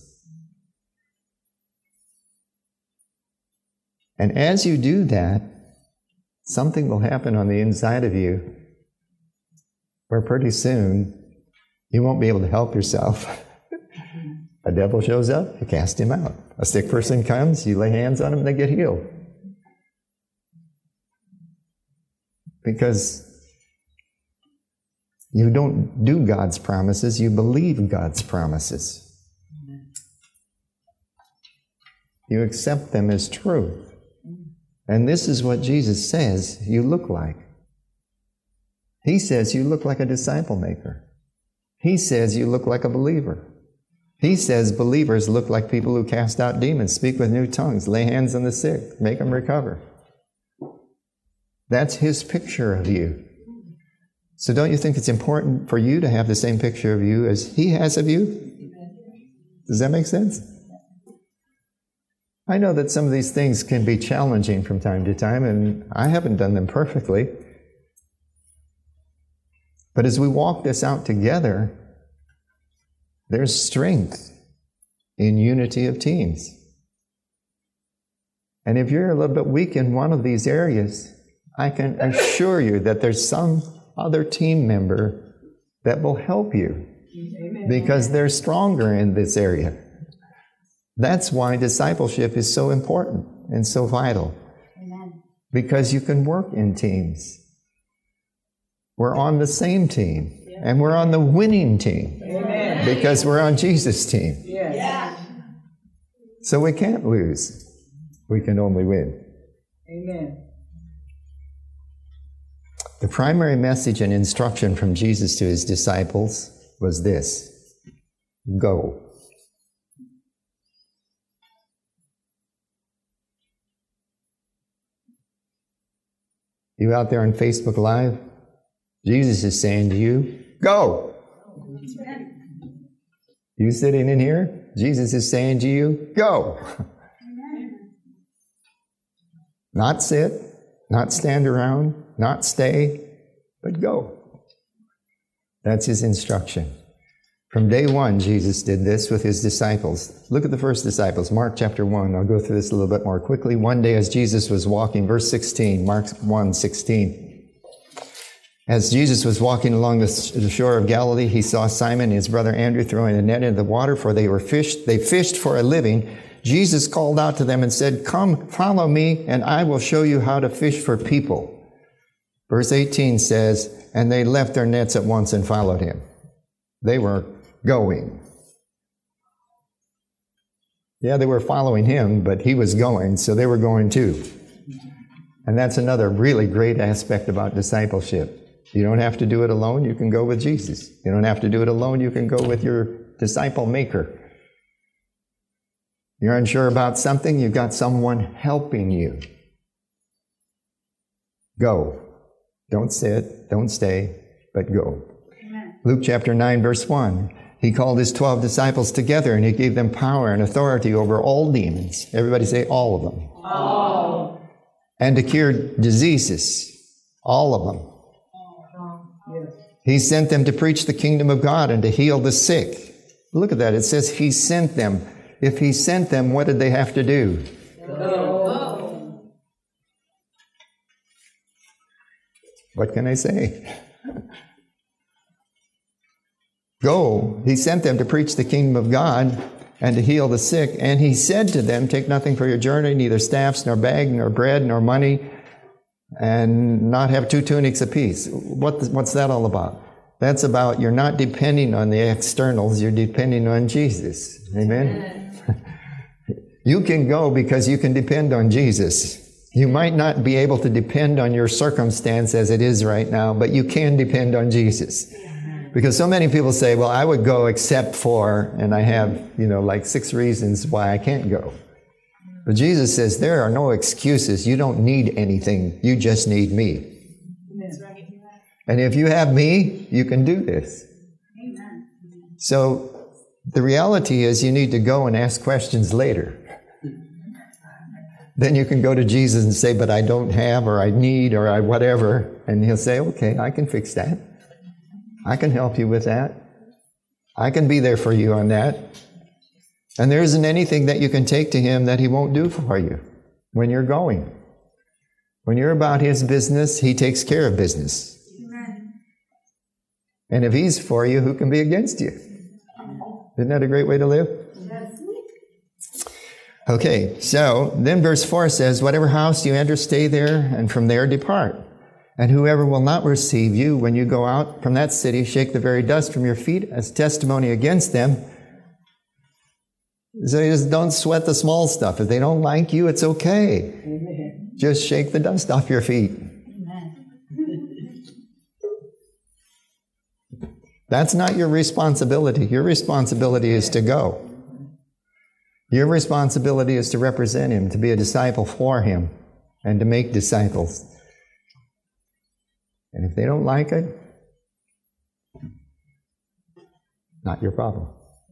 And as you do that, something will happen on the inside of you where pretty soon you won't be able to help yourself. A devil shows up, you cast him out. A sick person comes, you lay hands on them, they get healed. Because you don't do God's promises, you believe God's promises. You accept them as truth. And this is what Jesus says you look like. He says you look like a disciple maker. He says you look like a believer. He says believers look like people who cast out demons, speak with new tongues, lay hands on the sick, make them recover. That's His picture of you. So don't you think it's important for you to have the same picture of you as He has of you? Does that make sense? I know that some of these things can be challenging from time to time, and I haven't done them perfectly. But as we walk this out together, there's strength in unity of teams. And if you're a little bit weak in one of these areas, I can assure you that there's some other team member that will help you. Amen. Because they're stronger in this area. That's why discipleship is so important and so vital. Amen. Because you can work in teams. We're on the same team. Yeah. And we're on the winning team. Amen. Because we're on Jesus' team. Yes. Yeah. So we can't lose. We can only win. Amen. The primary message and instruction from Jesus to His disciples was this: go. You out there on Facebook Live? Jesus is saying to you, go. You sitting in here? Jesus is saying to you, go. Not sit, not stand around, not stay, but go. That's His instruction. From day one, Jesus did this with His disciples. Look at the first disciples, Mark chapter one. I'll go through this a little bit more quickly. One day as Jesus was walking, verse sixteen, Mark one sixteen. As Jesus was walking along the shore of Galilee, He saw Simon and his brother Andrew throwing a net into the water, for they were fished. They fished for a living. Jesus called out to them and said, come, follow me, and I will show you how to fish for people. Verse eighteen says, and they left their nets at once and followed Him. They were going. Yeah, they were following Him, but He was going, so they were going too. And that's another really great aspect about discipleship. You don't have to do it alone, you can go with Jesus. You don't have to do it alone, you can go with your disciple maker. You're unsure about something, you've got someone helping you. Go. Don't sit, don't stay, but go. Amen. Luke chapter nine, verse one. He called His twelve disciples together and He gave them power and authority over all demons. Everybody say all of them. All. And to cure diseases. All of them. Yes. He sent them to preach the kingdom of God and to heal the sick. Look at that. It says He sent them. If He sent them, what did they have to do? Go. What can I say? Go. He sent them to preach the kingdom of God and to heal the sick. And He said to them, take nothing for your journey, neither staffs, nor bag, nor bread, nor money, and not have two tunics apiece. What, what's that all about? That's about you're not depending on the externals, you're depending on Jesus. Amen? You can go because you can depend on Jesus. You might not be able to depend on your circumstance as it is right now, but you can depend on Jesus. Because so many people say, well, I would go except for, and I have, you know, like six reasons why I can't go. But Jesus says, there are no excuses. You don't need anything. You just need me. That's right. And if you have me, you can do this. Amen. So the reality is you need to go and ask questions later. Then you can go to Jesus and say, but I don't have, or I need, or I whatever. And he'll say, okay, I can fix that. I can help you with that. I can be there for you on that. And there isn't anything that you can take to him that he won't do for you when you're going. When you're about his business, he takes care of business. Amen. And if he's for you, who can be against you? Isn't that a great way to live? Yes. Okay, so then verse four says, whatever house you enter, stay there, and from there depart. And whoever will not receive you when you go out from that city, shake the very dust from your feet as testimony against them. So you just don't sweat the small stuff. If they don't like you, it's okay. Amen. Just shake the dust off your feet. Amen. That's not your responsibility. Your responsibility is to go. Your responsibility is to represent him, to be a disciple for him, and to make disciples. And if they don't like it, not your problem.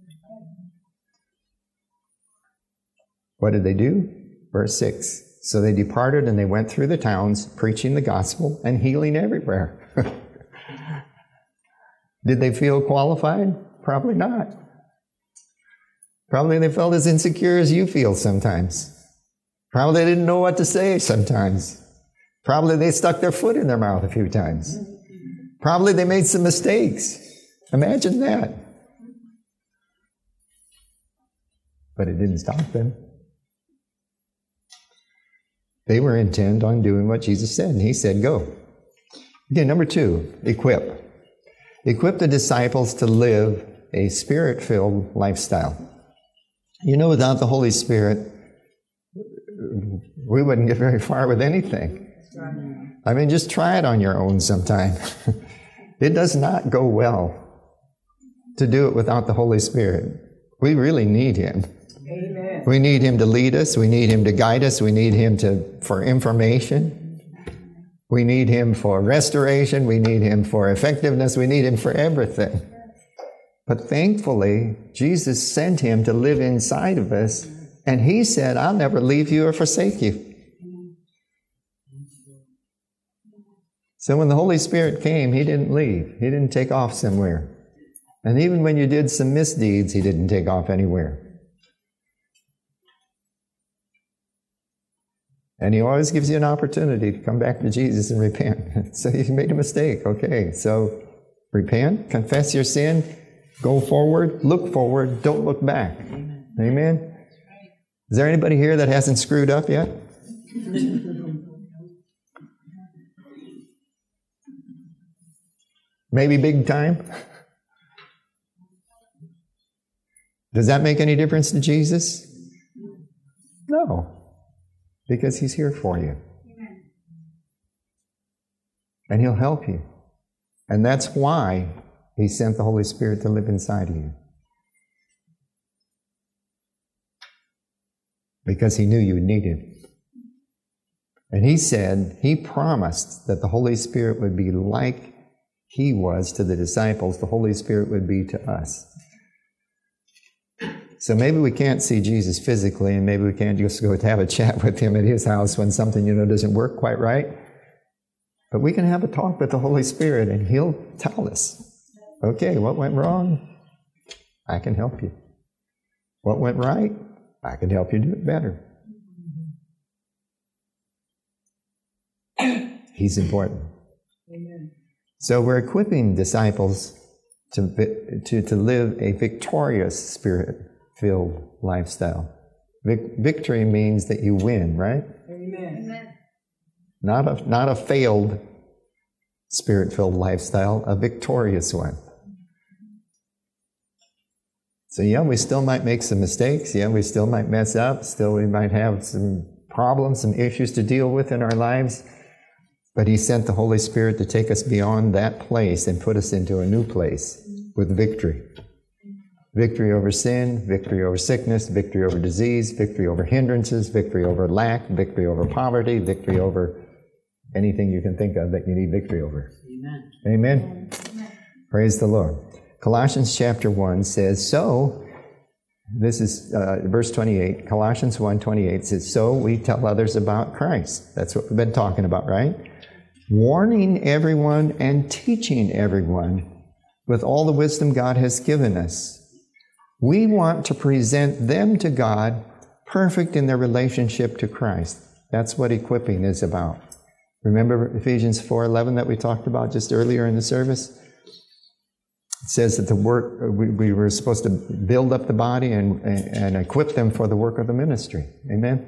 What did they do? Verse six. So they departed and they went through the towns, preaching the gospel and healing everywhere. Did they feel qualified? Probably not. Probably they felt as insecure as you feel sometimes. Probably they didn't know what to say sometimes. Probably they stuck their foot in their mouth a few times. Probably they made some mistakes. Imagine that. But it didn't stop them. They were intent on doing what Jesus said, and he said, go. Okay, number two, equip. Equip the disciples to live a spirit-filled lifestyle. You know, without the Holy Spirit, we wouldn't get very far with anything. I mean, just try it on your own sometime. It does not go well to do it without the Holy Spirit. We really need him. Amen. We need him to lead us. We need him to guide us. We need him to for information. We need him for restoration. We need him for effectiveness. We need him for everything. But thankfully, Jesus sent him to live inside of us, and he said, I'll never leave you or forsake you. So when the Holy Spirit came, he didn't leave. He didn't take off somewhere. And even when you did some misdeeds, he didn't take off anywhere. And he always gives you an opportunity to come back to Jesus and repent. So you made a mistake. Okay, so repent, confess your sin, go forward, look forward, don't look back. Amen. Amen? Is there anybody here that hasn't screwed up yet? Maybe big time? Does that make any difference to Jesus? No. Because he's here for you. Amen. And he'll help you. And that's why he sent the Holy Spirit to live inside of you. Because he knew you would need him. And he said, he promised that the Holy Spirit would be like he was to the disciples, the Holy Spirit would be to us. So maybe we can't see Jesus physically, and maybe we can't just go to have a chat with him at his house when something, you know, doesn't work quite right. But we can have a talk with the Holy Spirit, and he'll tell us, okay, what went wrong? I can help you. What went right? I can help you do it better. He's important. Amen. So we're equipping disciples to, to, to live a victorious spirit-filled lifestyle. Vic, victory means that you win, right? Amen. Not a, not a failed spirit-filled lifestyle, a victorious one. So yeah, we still might make some mistakes. Yeah, we still might mess up. Still we might have some problems, some issues to deal with in our lives, but He sent the Holy Spirit to take us beyond that place and put us into a new place with victory. Victory over sin, victory over sickness, victory over disease, victory over hindrances, victory over lack, victory over poverty, victory over anything you can think of that you need victory over. Amen. Amen. Amen. Praise the Lord. Colossians chapter one says, so, this is uh, verse twenty-eight, Colossians one twenty-eight says, so we tell others about Christ. That's what we've been talking about, right? Warning everyone and teaching everyone with all the wisdom God has given us. We want to present them to God perfect in their relationship to Christ. That's what equipping is about. Remember Ephesians four eleven that we talked about just earlier in the service? It says that the work, we, we were supposed to build up the body and, and, and equip them for the work of the ministry. Amen?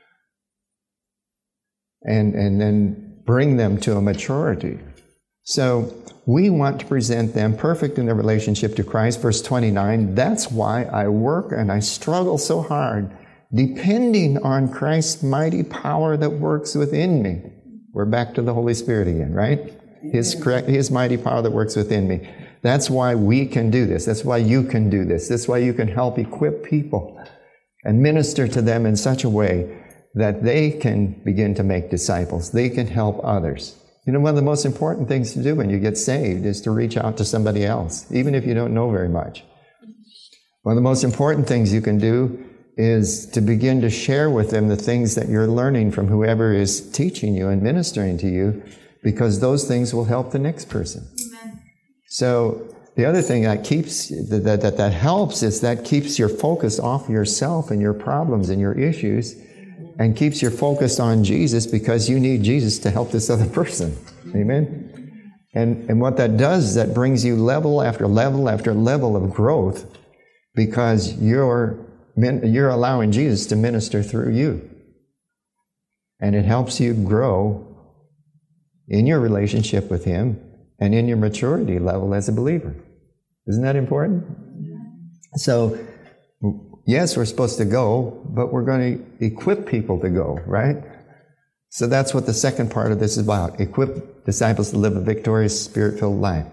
And, and then bring them to a maturity. So we want to present them perfect in their relationship to Christ. Verse twenty-nine, that's why I work and I struggle so hard, depending on Christ's mighty power that works within me. We're back to the Holy Spirit again, right? His, His mighty power that works within me. That's why we can do this. That's why you can do this. That's why you can help equip people and minister to them in such a way that they can begin to make disciples. They can help others. You know, one of the most important things to do when you get saved is to reach out to somebody else, even if you don't know very much. One of the most important things you can do is to begin to share with them the things that you're learning from whoever is teaching you and ministering to you, because those things will help the next person. Amen. So the other thing that keeps, that, that, that helps is that keeps your focus off yourself and your problems and your issues, and keeps your focus on Jesus, because you need Jesus to help this other person. Amen? And, and what that does is that brings you level after level after level of growth, because you're, you're allowing Jesus to minister through you. And it helps you grow in your relationship with Him and in your maturity level as a believer. Isn't that important? So, yes, we're supposed to go, but we're going to equip people to go, right? So that's what the second part of this is about. Equip disciples to live a victorious, Spirit-filled life.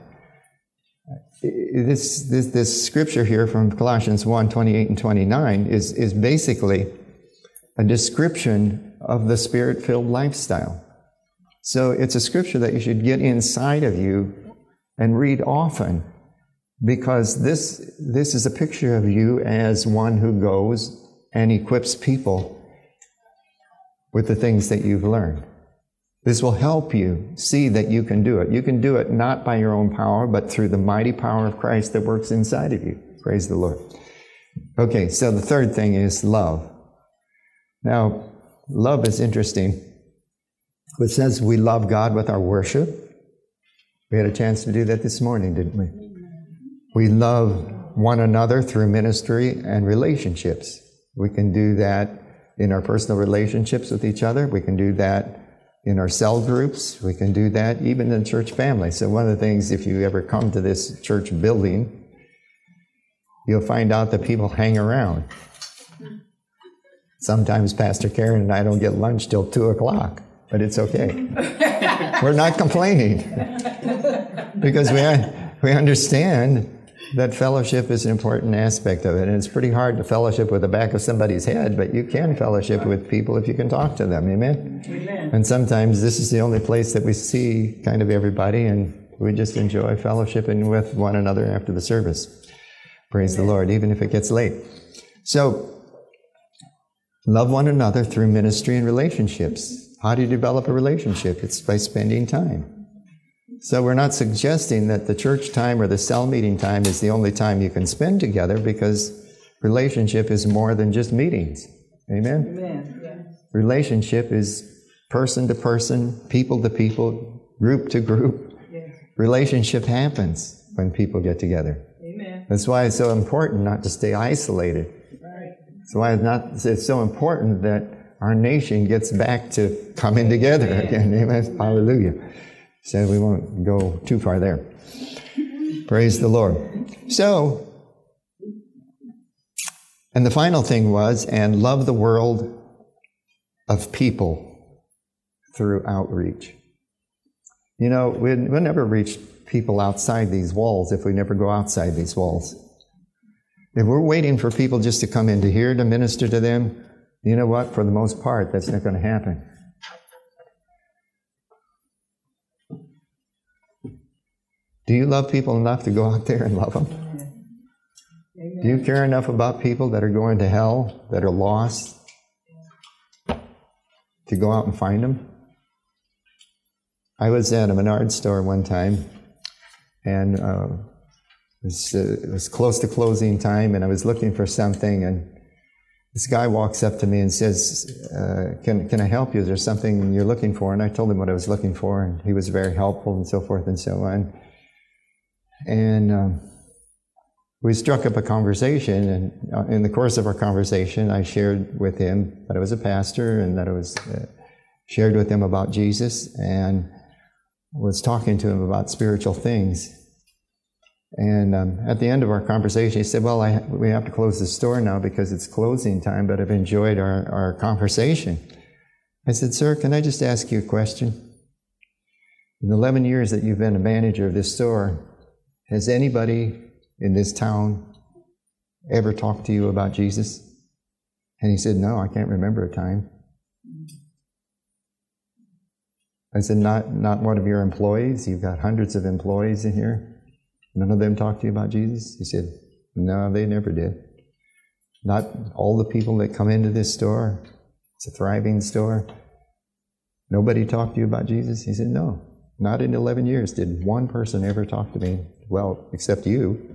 This, this, this scripture here from Colossians one twenty-eight and twenty-nine is, is basically a description of the Spirit-filled lifestyle. So it's a scripture that you should get inside of you and read often, because this, this is a picture of you as one who goes and equips people with the things that you've learned. This will help you see that you can do it. You can do it not by your own power, but through the mighty power of Christ that works inside of you. Praise the Lord. Okay, so the third thing is love. Now, love is interesting. It says we love God with our worship. We had a chance to do that this morning, didn't we? We love one another through ministry and relationships. We can do that in our personal relationships with each other. We can do that in our cell groups. We can do that even in church family. So one of the things, if you ever come to this church building, you'll find out that people hang around. Sometimes Pastor Karen and I don't get lunch till two o'clock, but it's okay. We're not complaining, because we, we understand that fellowship is an important aspect of it. And it's pretty hard to fellowship with the back of somebody's head, but you can fellowship with people if you can talk to them. Amen? Amen. And sometimes this is the only place that we see kind of everybody, and we just enjoy fellowshipping with one another after the service. Praise Amen. The Lord, even if it gets late. So, love one another through ministry and relationships. How do you develop a relationship? It's by spending time. So we're not suggesting that the church time or the cell meeting time is the only time you can spend together, because relationship is more than just meetings. Amen? Amen. Yes. Relationship is person to person, people to people, group to group. Yes. Relationship happens when people get together. Amen. That's why it's so important not to stay isolated. Right. That's why it's, not, it's so important that our nation gets back to coming together Amen. Again. Amen? Hallelujah. So we won't go too far there. Praise the Lord. So, and the final thing was, and love the world of people through outreach. You know, we'll, we'll never reach people outside these walls if we never go outside these walls. If we're waiting for people just to come into here to minister to them, you know what? For the most part, that's not going to happen. Do you love people enough to go out there and love them? Amen. Do you care enough about people that are going to hell, that are lost, to go out and find them? I was at a Menards store one time, and uh, it, was, uh, it was close to closing time, and I was looking for something, and this guy walks up to me and says, uh, can, can I help you? Is there something you're looking for? And I told him what I was looking for, and he was very helpful and so forth and so on. And um, we struck up a conversation, and uh, in the course of our conversation, I shared with him that I was a pastor and that I was uh, shared with him about Jesus, and was talking to him about spiritual things. And um, at the end of our conversation, he said, well, I, we have to close the store now because it's closing time, but I've enjoyed our, our conversation. I said, sir, can I just ask you a question? In the eleven years that you've been a manager of this store, has anybody in this town ever talked to you about Jesus? And he said, no, I can't remember a time. I said, not, not one of your employees? You've got hundreds of employees in here. None of them talked to you about Jesus? He said, no, they never did. Not all the people that come into this store. It's a thriving store. Nobody talked to you about Jesus? He said, no. Not in eleven years did one person ever talk to me. Well, except you.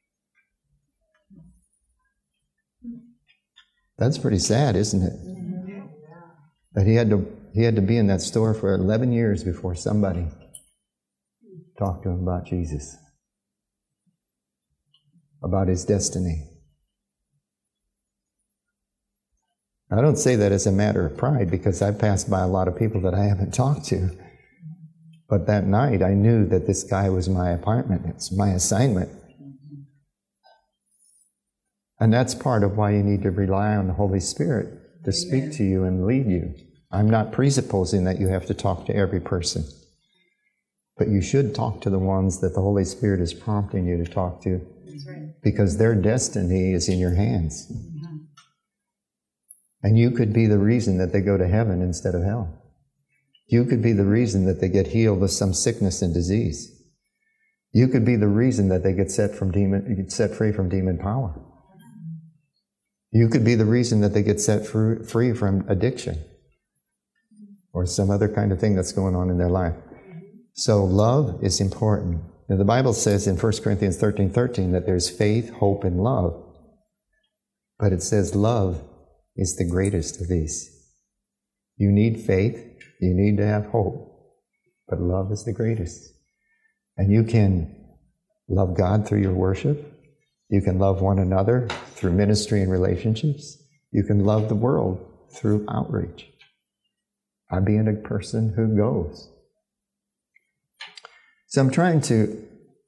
That's pretty sad, isn't it? That he had to he had to be in that store for eleven years before somebody talked to him about Jesus, about his destiny. I don't say that as a matter of pride, because I've passed by a lot of people that I haven't talked to. But that night, I knew that this guy was my appointment. It's my assignment. And that's part of why you need to rely on the Holy Spirit to speak to you and lead you. I'm not presupposing that you have to talk to every person. But you should talk to the ones that the Holy Spirit is prompting you to talk to. That's right. Because their destiny is in your hands. Mm-hmm. And you could be the reason that they go to heaven instead of hell. You could be the reason that they get healed of some sickness and disease. You could be the reason that they get set from demon, get set free from demon power. You could be the reason that they get set free from addiction or some other kind of thing that's going on in their life. So love is important. Now, the Bible says in First Corinthians thirteen thirteen that there's faith, hope, and love. But it says love is the greatest of these. You need faith, you need to have hope, but love is the greatest. And you can love God through your worship. You can love one another through ministry and relationships. You can love the world through outreach. By being a person who goes. So I'm trying to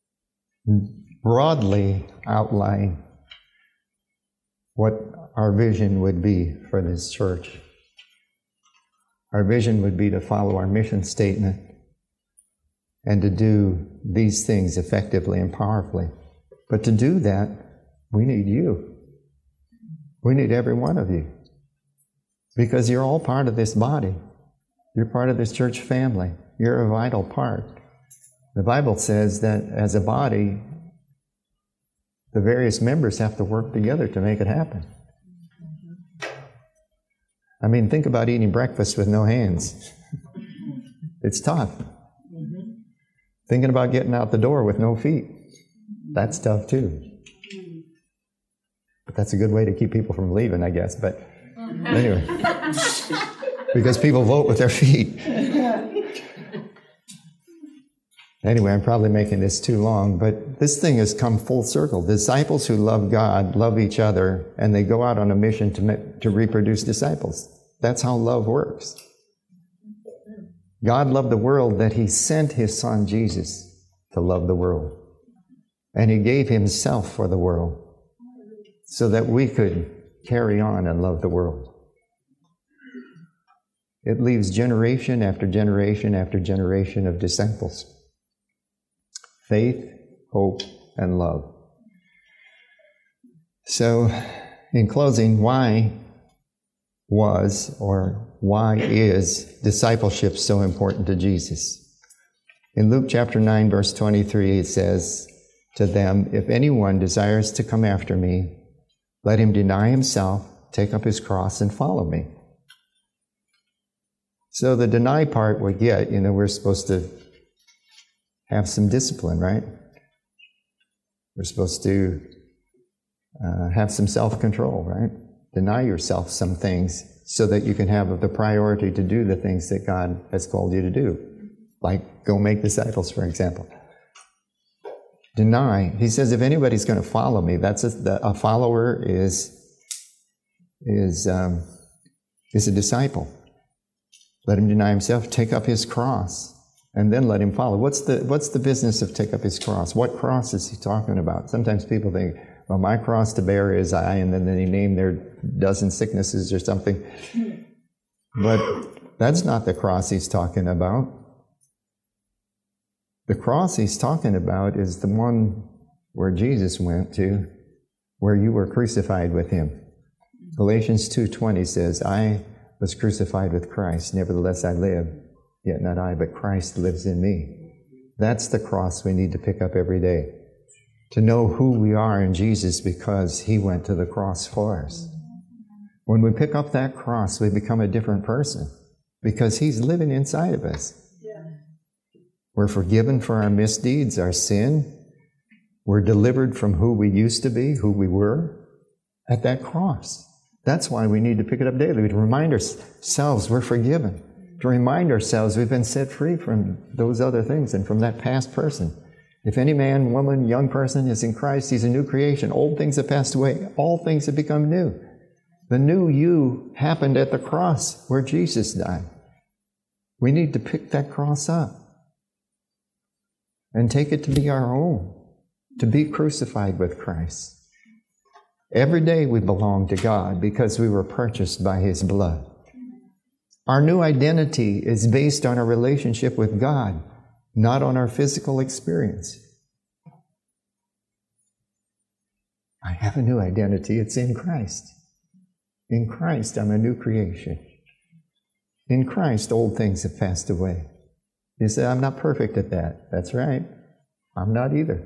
broadly outline what our vision would be for this church. Our vision would be to follow our mission statement and to do these things effectively and powerfully. But to do that, we need you. We need every one of you. Because you're all part of this body. You're part of this church family. You're a vital part. The Bible says that as a body, the various members have to work together to make it happen. I mean, think about eating breakfast with no hands. It's tough. Mm-hmm. Thinking about getting out the door with no feet. That's tough too. But that's a good way to keep people from leaving, I guess. But anyway, because people vote with their feet. Anyway, I'm probably making this too long, but this thing has come full circle. Disciples who love God love each other, and they go out on a mission to make, to reproduce disciples. That's how love works. God loved the world that He sent His Son Jesus to love the world. And He gave Himself for the world so that we could carry on and love the world. it leaves generation after generation after generation of disciples. Faith, hope, and love. So, in closing, why was or why is discipleship so important to Jesus? In Luke chapter nine, verse twenty-three, it says to them, "If anyone desires to come after me, let him deny himself, take up his cross, and follow me." So the deny part we get, you know, we're supposed to have some discipline, right? We're supposed to uh, have some self-control, right? Deny yourself some things so that you can have the priority to do the things that God has called you to do. Like go make disciples, for example. Deny. He says, if anybody's going to follow me, that's a, the, a follower is is um, is a disciple. Let him deny himself, take up his cross, and then let him follow. What's the what's the business of take up his cross? What cross is he talking about? Sometimes people think, well, my cross to bear is I, and then they name their dozen sicknesses or something. But that's not the cross he's talking about. The cross he's talking about is the one where Jesus went to, where you were crucified with him. Galatians two twenty says, I was crucified with Christ, nevertheless I live, yet not I, but Christ lives in me. That's the cross we need to pick up every day. To know who we are in Jesus because he went to the cross for us. When we pick up that cross, we become a different person because he's living inside of us. We're forgiven for our misdeeds, our sin. We're delivered from who we used to be, who we were, at that cross. That's why we need to pick it up daily, to remind ourselves we're forgiven, to remind ourselves we've been set free from those other things and from that past person. If any man, woman, young person is in Christ, he's a new creation. Old things have passed away. All things have become new. The new you happened at the cross where Jesus died. We need to pick that cross up and take it to be our own, to be crucified with Christ. Every day we belong to God because we were purchased by his blood. Our new identity is based on our relationship with God, not on our physical experience. I have a new identity. It's in Christ. In Christ, I'm a new creation. In Christ, old things have passed away. You say, I'm not perfect at that. That's right. I'm not either.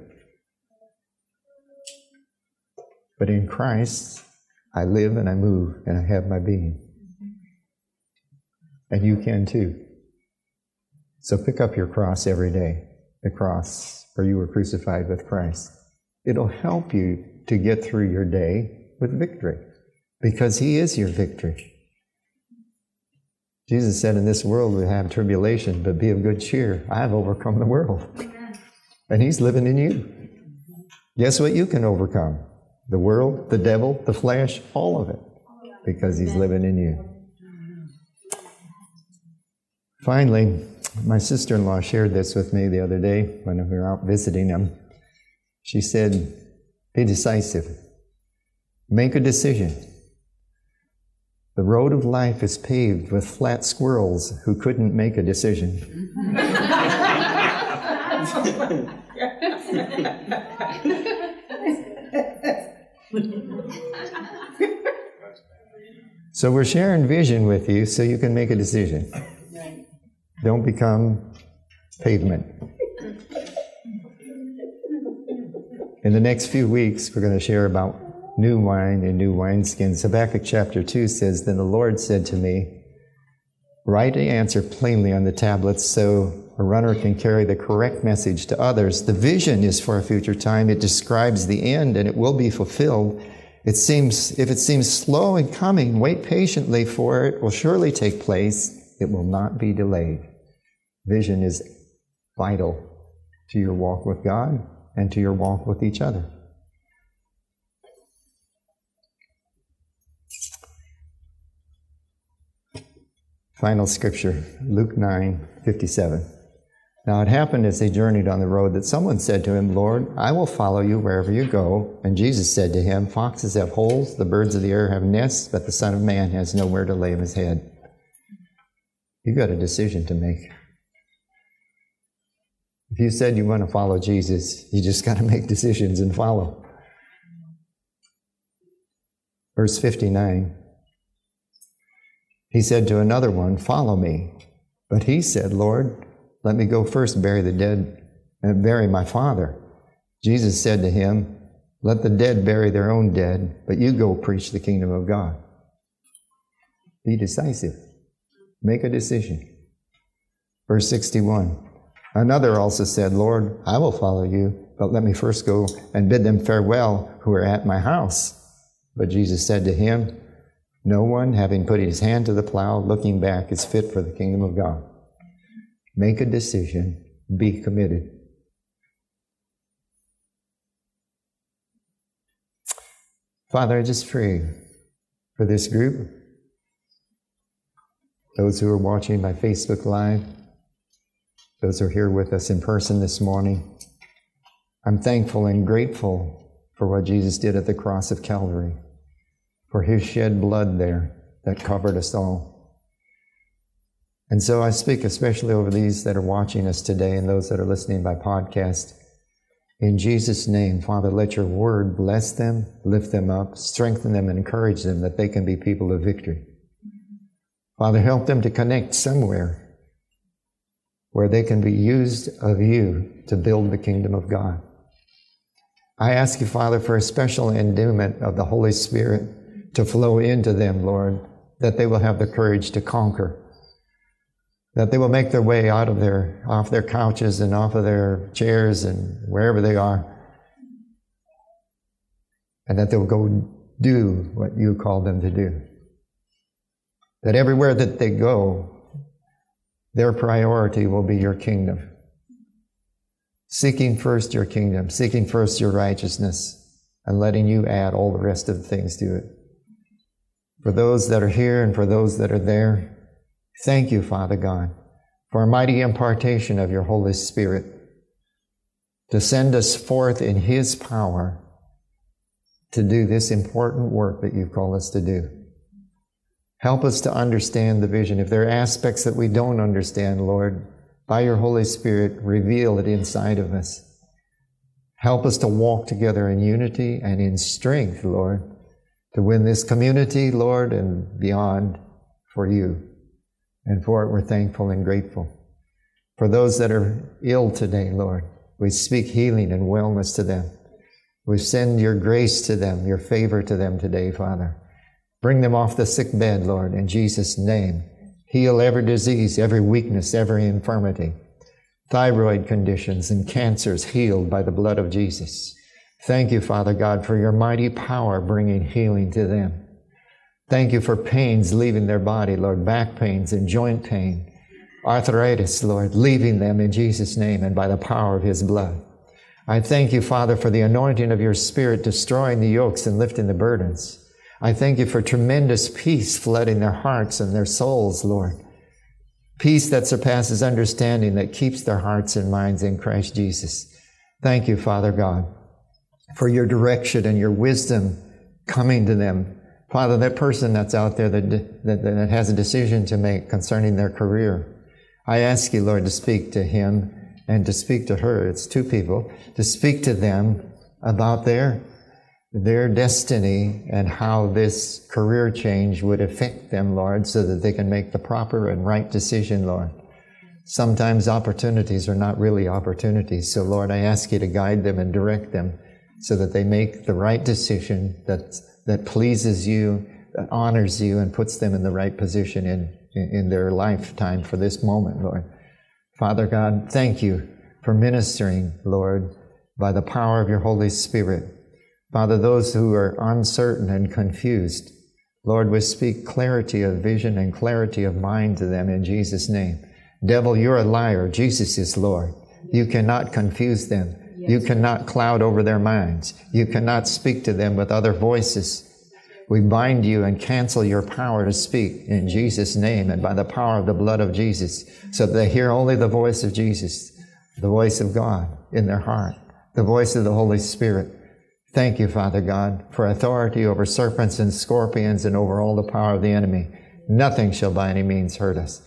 But in Christ, I live and I move and I have my being. And you can too. So pick up your cross every day, the cross where you were crucified with Christ. It'll help you to get through your day with victory because he is your victory. Jesus said, in this world we have tribulation, but be of good cheer. I have overcome the world. And he's living in you. Guess what you can overcome? The world, the devil, the flesh, all of it. Because he's living in you. Finally, my sister-in-law shared this with me the other day when we were out visiting him. She said, be decisive. Make a decision. The road of life is paved with flat squirrels who couldn't make a decision. So we're sharing vision with you so you can make a decision. Don't become pavement. In the next few weeks, we're going to share about new wine and new wineskins. Habakkuk chapter two says, then the Lord said to me, write the answer plainly on the tablets so a runner can carry the correct message to others. The vision is for a future time. It describes the end and it will be fulfilled. It seems, if it seems slow in coming, wait patiently for it. It will surely take place. It will not be delayed. Vision is vital to your walk with God and to your walk with each other. Final scripture, Luke nine fifty-seven. Now it happened as they journeyed on the road that someone said to him, Lord, I will follow you wherever you go. And Jesus said to him, foxes have holes, the birds of the air have nests, but the Son of Man has nowhere to lay his head. You got a decision to make. If you said you want to follow Jesus, you just got to make decisions and follow. Verse fifty-nine. He said to another one, "Follow me." But he said, "Lord, let me go first bury the dead and bury my father." Jesus said to him, "Let the dead bury their own dead, but you go preach the kingdom of God." Be decisive. Make a decision. Verse sixty-one. Another also said, "Lord, I will follow you, but let me first go and bid them farewell who are at my house." But Jesus said to him, "No one, having put his hand to the plow, looking back, is fit for the kingdom of God." Make a decision. Be committed. Father, I just pray for this group, those who are watching by Facebook Live, those who are here with us in person this morning. I'm thankful and grateful for what Jesus did at the cross of Calvary, for his shed blood there that covered us all. And so I speak especially over these that are watching us today and those that are listening by podcast. In Jesus' name, Father, let your word bless them, lift them up, strengthen them, and encourage them that they can be people of victory. Father, help them to connect somewhere where they can be used of you to build the kingdom of God. I ask you, Father, for a special endowment of the Holy Spirit to flow into them, Lord, that they will have the courage to conquer, that they will make their way out of their, off their couches and off of their chairs and wherever they are, and that they will go do what you call them to do. That everywhere that they go, their priority will be your kingdom. Seeking first your kingdom, seeking first your righteousness, and letting you add all the rest of the things to it. For those that are here and for those that are there, thank you, Father God, for a mighty impartation of your Holy Spirit to send us forth in his power to do this important work that you've called us to do. Help us to understand the vision. If there are aspects that we don't understand, Lord, by your Holy Spirit, reveal it inside of us. Help us to walk together in unity and in strength, Lord, to win this community, Lord, and beyond for you. And for it, we're thankful and grateful. For those that are ill today, Lord, we speak healing and wellness to them. We send your grace to them, your favor to them today, Father. Bring them off the sick bed, Lord, in Jesus' name. Heal every disease, every weakness, every infirmity. Thyroid conditions and cancers healed by the blood of Jesus. Thank you, Father God, for your mighty power bringing healing to them. Thank you for pains leaving their body, Lord, back pains and joint pain. Arthritis, Lord, leaving them in Jesus' name and by the power of his blood. I thank you, Father, for the anointing of your Spirit destroying the yokes and lifting the burdens. I thank you for tremendous peace flooding their hearts and their souls, Lord. Peace that surpasses understanding, that keeps their hearts and minds in Christ Jesus. Thank you, Father God, for your direction and your wisdom coming to them. Father, that person that's out there that, that, that has a decision to make concerning their career, I ask you, Lord, to speak to him and to speak to her. It's two people. To speak to them about their their destiny and how this career change would affect them, Lord, so that they can make the proper and right decision, Lord. Sometimes opportunities are not really opportunities. So, Lord, I ask you to guide them and direct them so that they make the right decision that, that pleases you, that honors you, and puts them in the right position in, in, in their lifetime for this moment, Lord. Father God, thank you for ministering, Lord, by the power of your Holy Spirit. Father, those who are uncertain and confused, Lord, we speak clarity of vision and clarity of mind to them in Jesus' name. Devil, you're a liar. Jesus is Lord. You cannot confuse them. You cannot cloud over their minds. You cannot speak to them with other voices. We bind you and cancel your power to speak in Jesus' name and by the power of the blood of Jesus, so that they hear only the voice of Jesus, the voice of God in their heart, the voice of the Holy Spirit. Thank you, Father God, for authority over serpents and scorpions and over all the power of the enemy. Nothing shall by any means hurt us.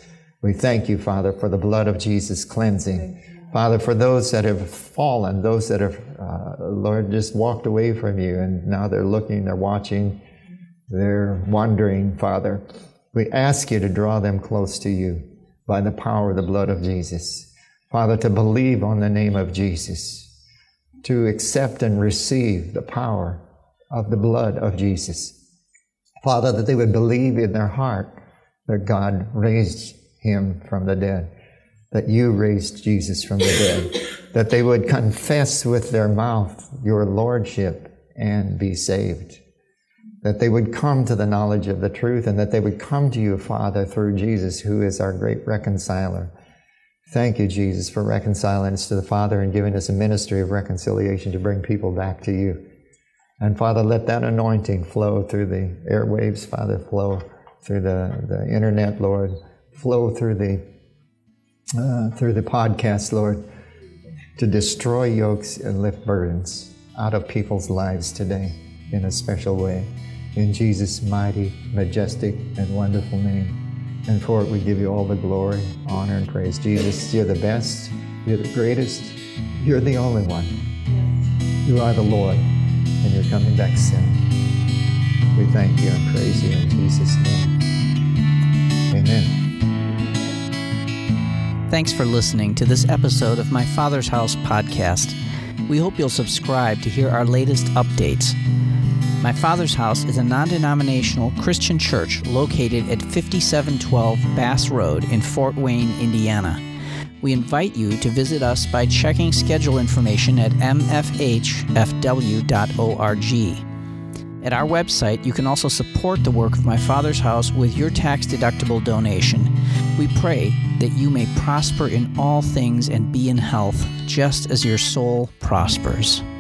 We thank you, Father, for the blood of Jesus cleansing. Father, for those that have fallen, those that have, uh, Lord, just walked away from you, and now they're looking, they're watching, they're wondering, Father. We ask you to draw them close to you by the power of the blood of Jesus. Father, to believe on the name of Jesus, to accept and receive the power of the blood of Jesus. Father, that they would believe in their heart that God raised him from the dead, that you raised Jesus from the dead, that they would confess with their mouth your lordship and be saved, that they would come to the knowledge of the truth, and that they would come to you, Father, through Jesus, who is our great reconciler. Thank you, Jesus, for reconciling us to the Father and giving us a ministry of reconciliation to bring people back to you. And Father, let that anointing flow through the airwaves, Father, flow through the, the internet, Lord, flow through the uh, through the podcast, Lord, to destroy yokes and lift burdens out of people's lives today in a special way. In Jesus' mighty, majestic, and wonderful name. And for it we give you all the glory, honor, and praise. Jesus, you're the best, you're the greatest, you're the only one. You are the Lord, and you're coming back soon. We thank you and praise you in Jesus' name. Amen. Thanks for listening to this episode of My Father's House podcast. We hope you'll subscribe to hear our latest updates. My Father's House is a non-denominational Christian church located at fifty-seven twelve Bass Road in Fort Wayne, Indiana. We invite you to visit us by checking schedule information at m f h f w dot org. At our website, you can also support the work of My Father's House with your tax-deductible donation. We pray that you may prosper in all things and be in health, just as your soul prospers.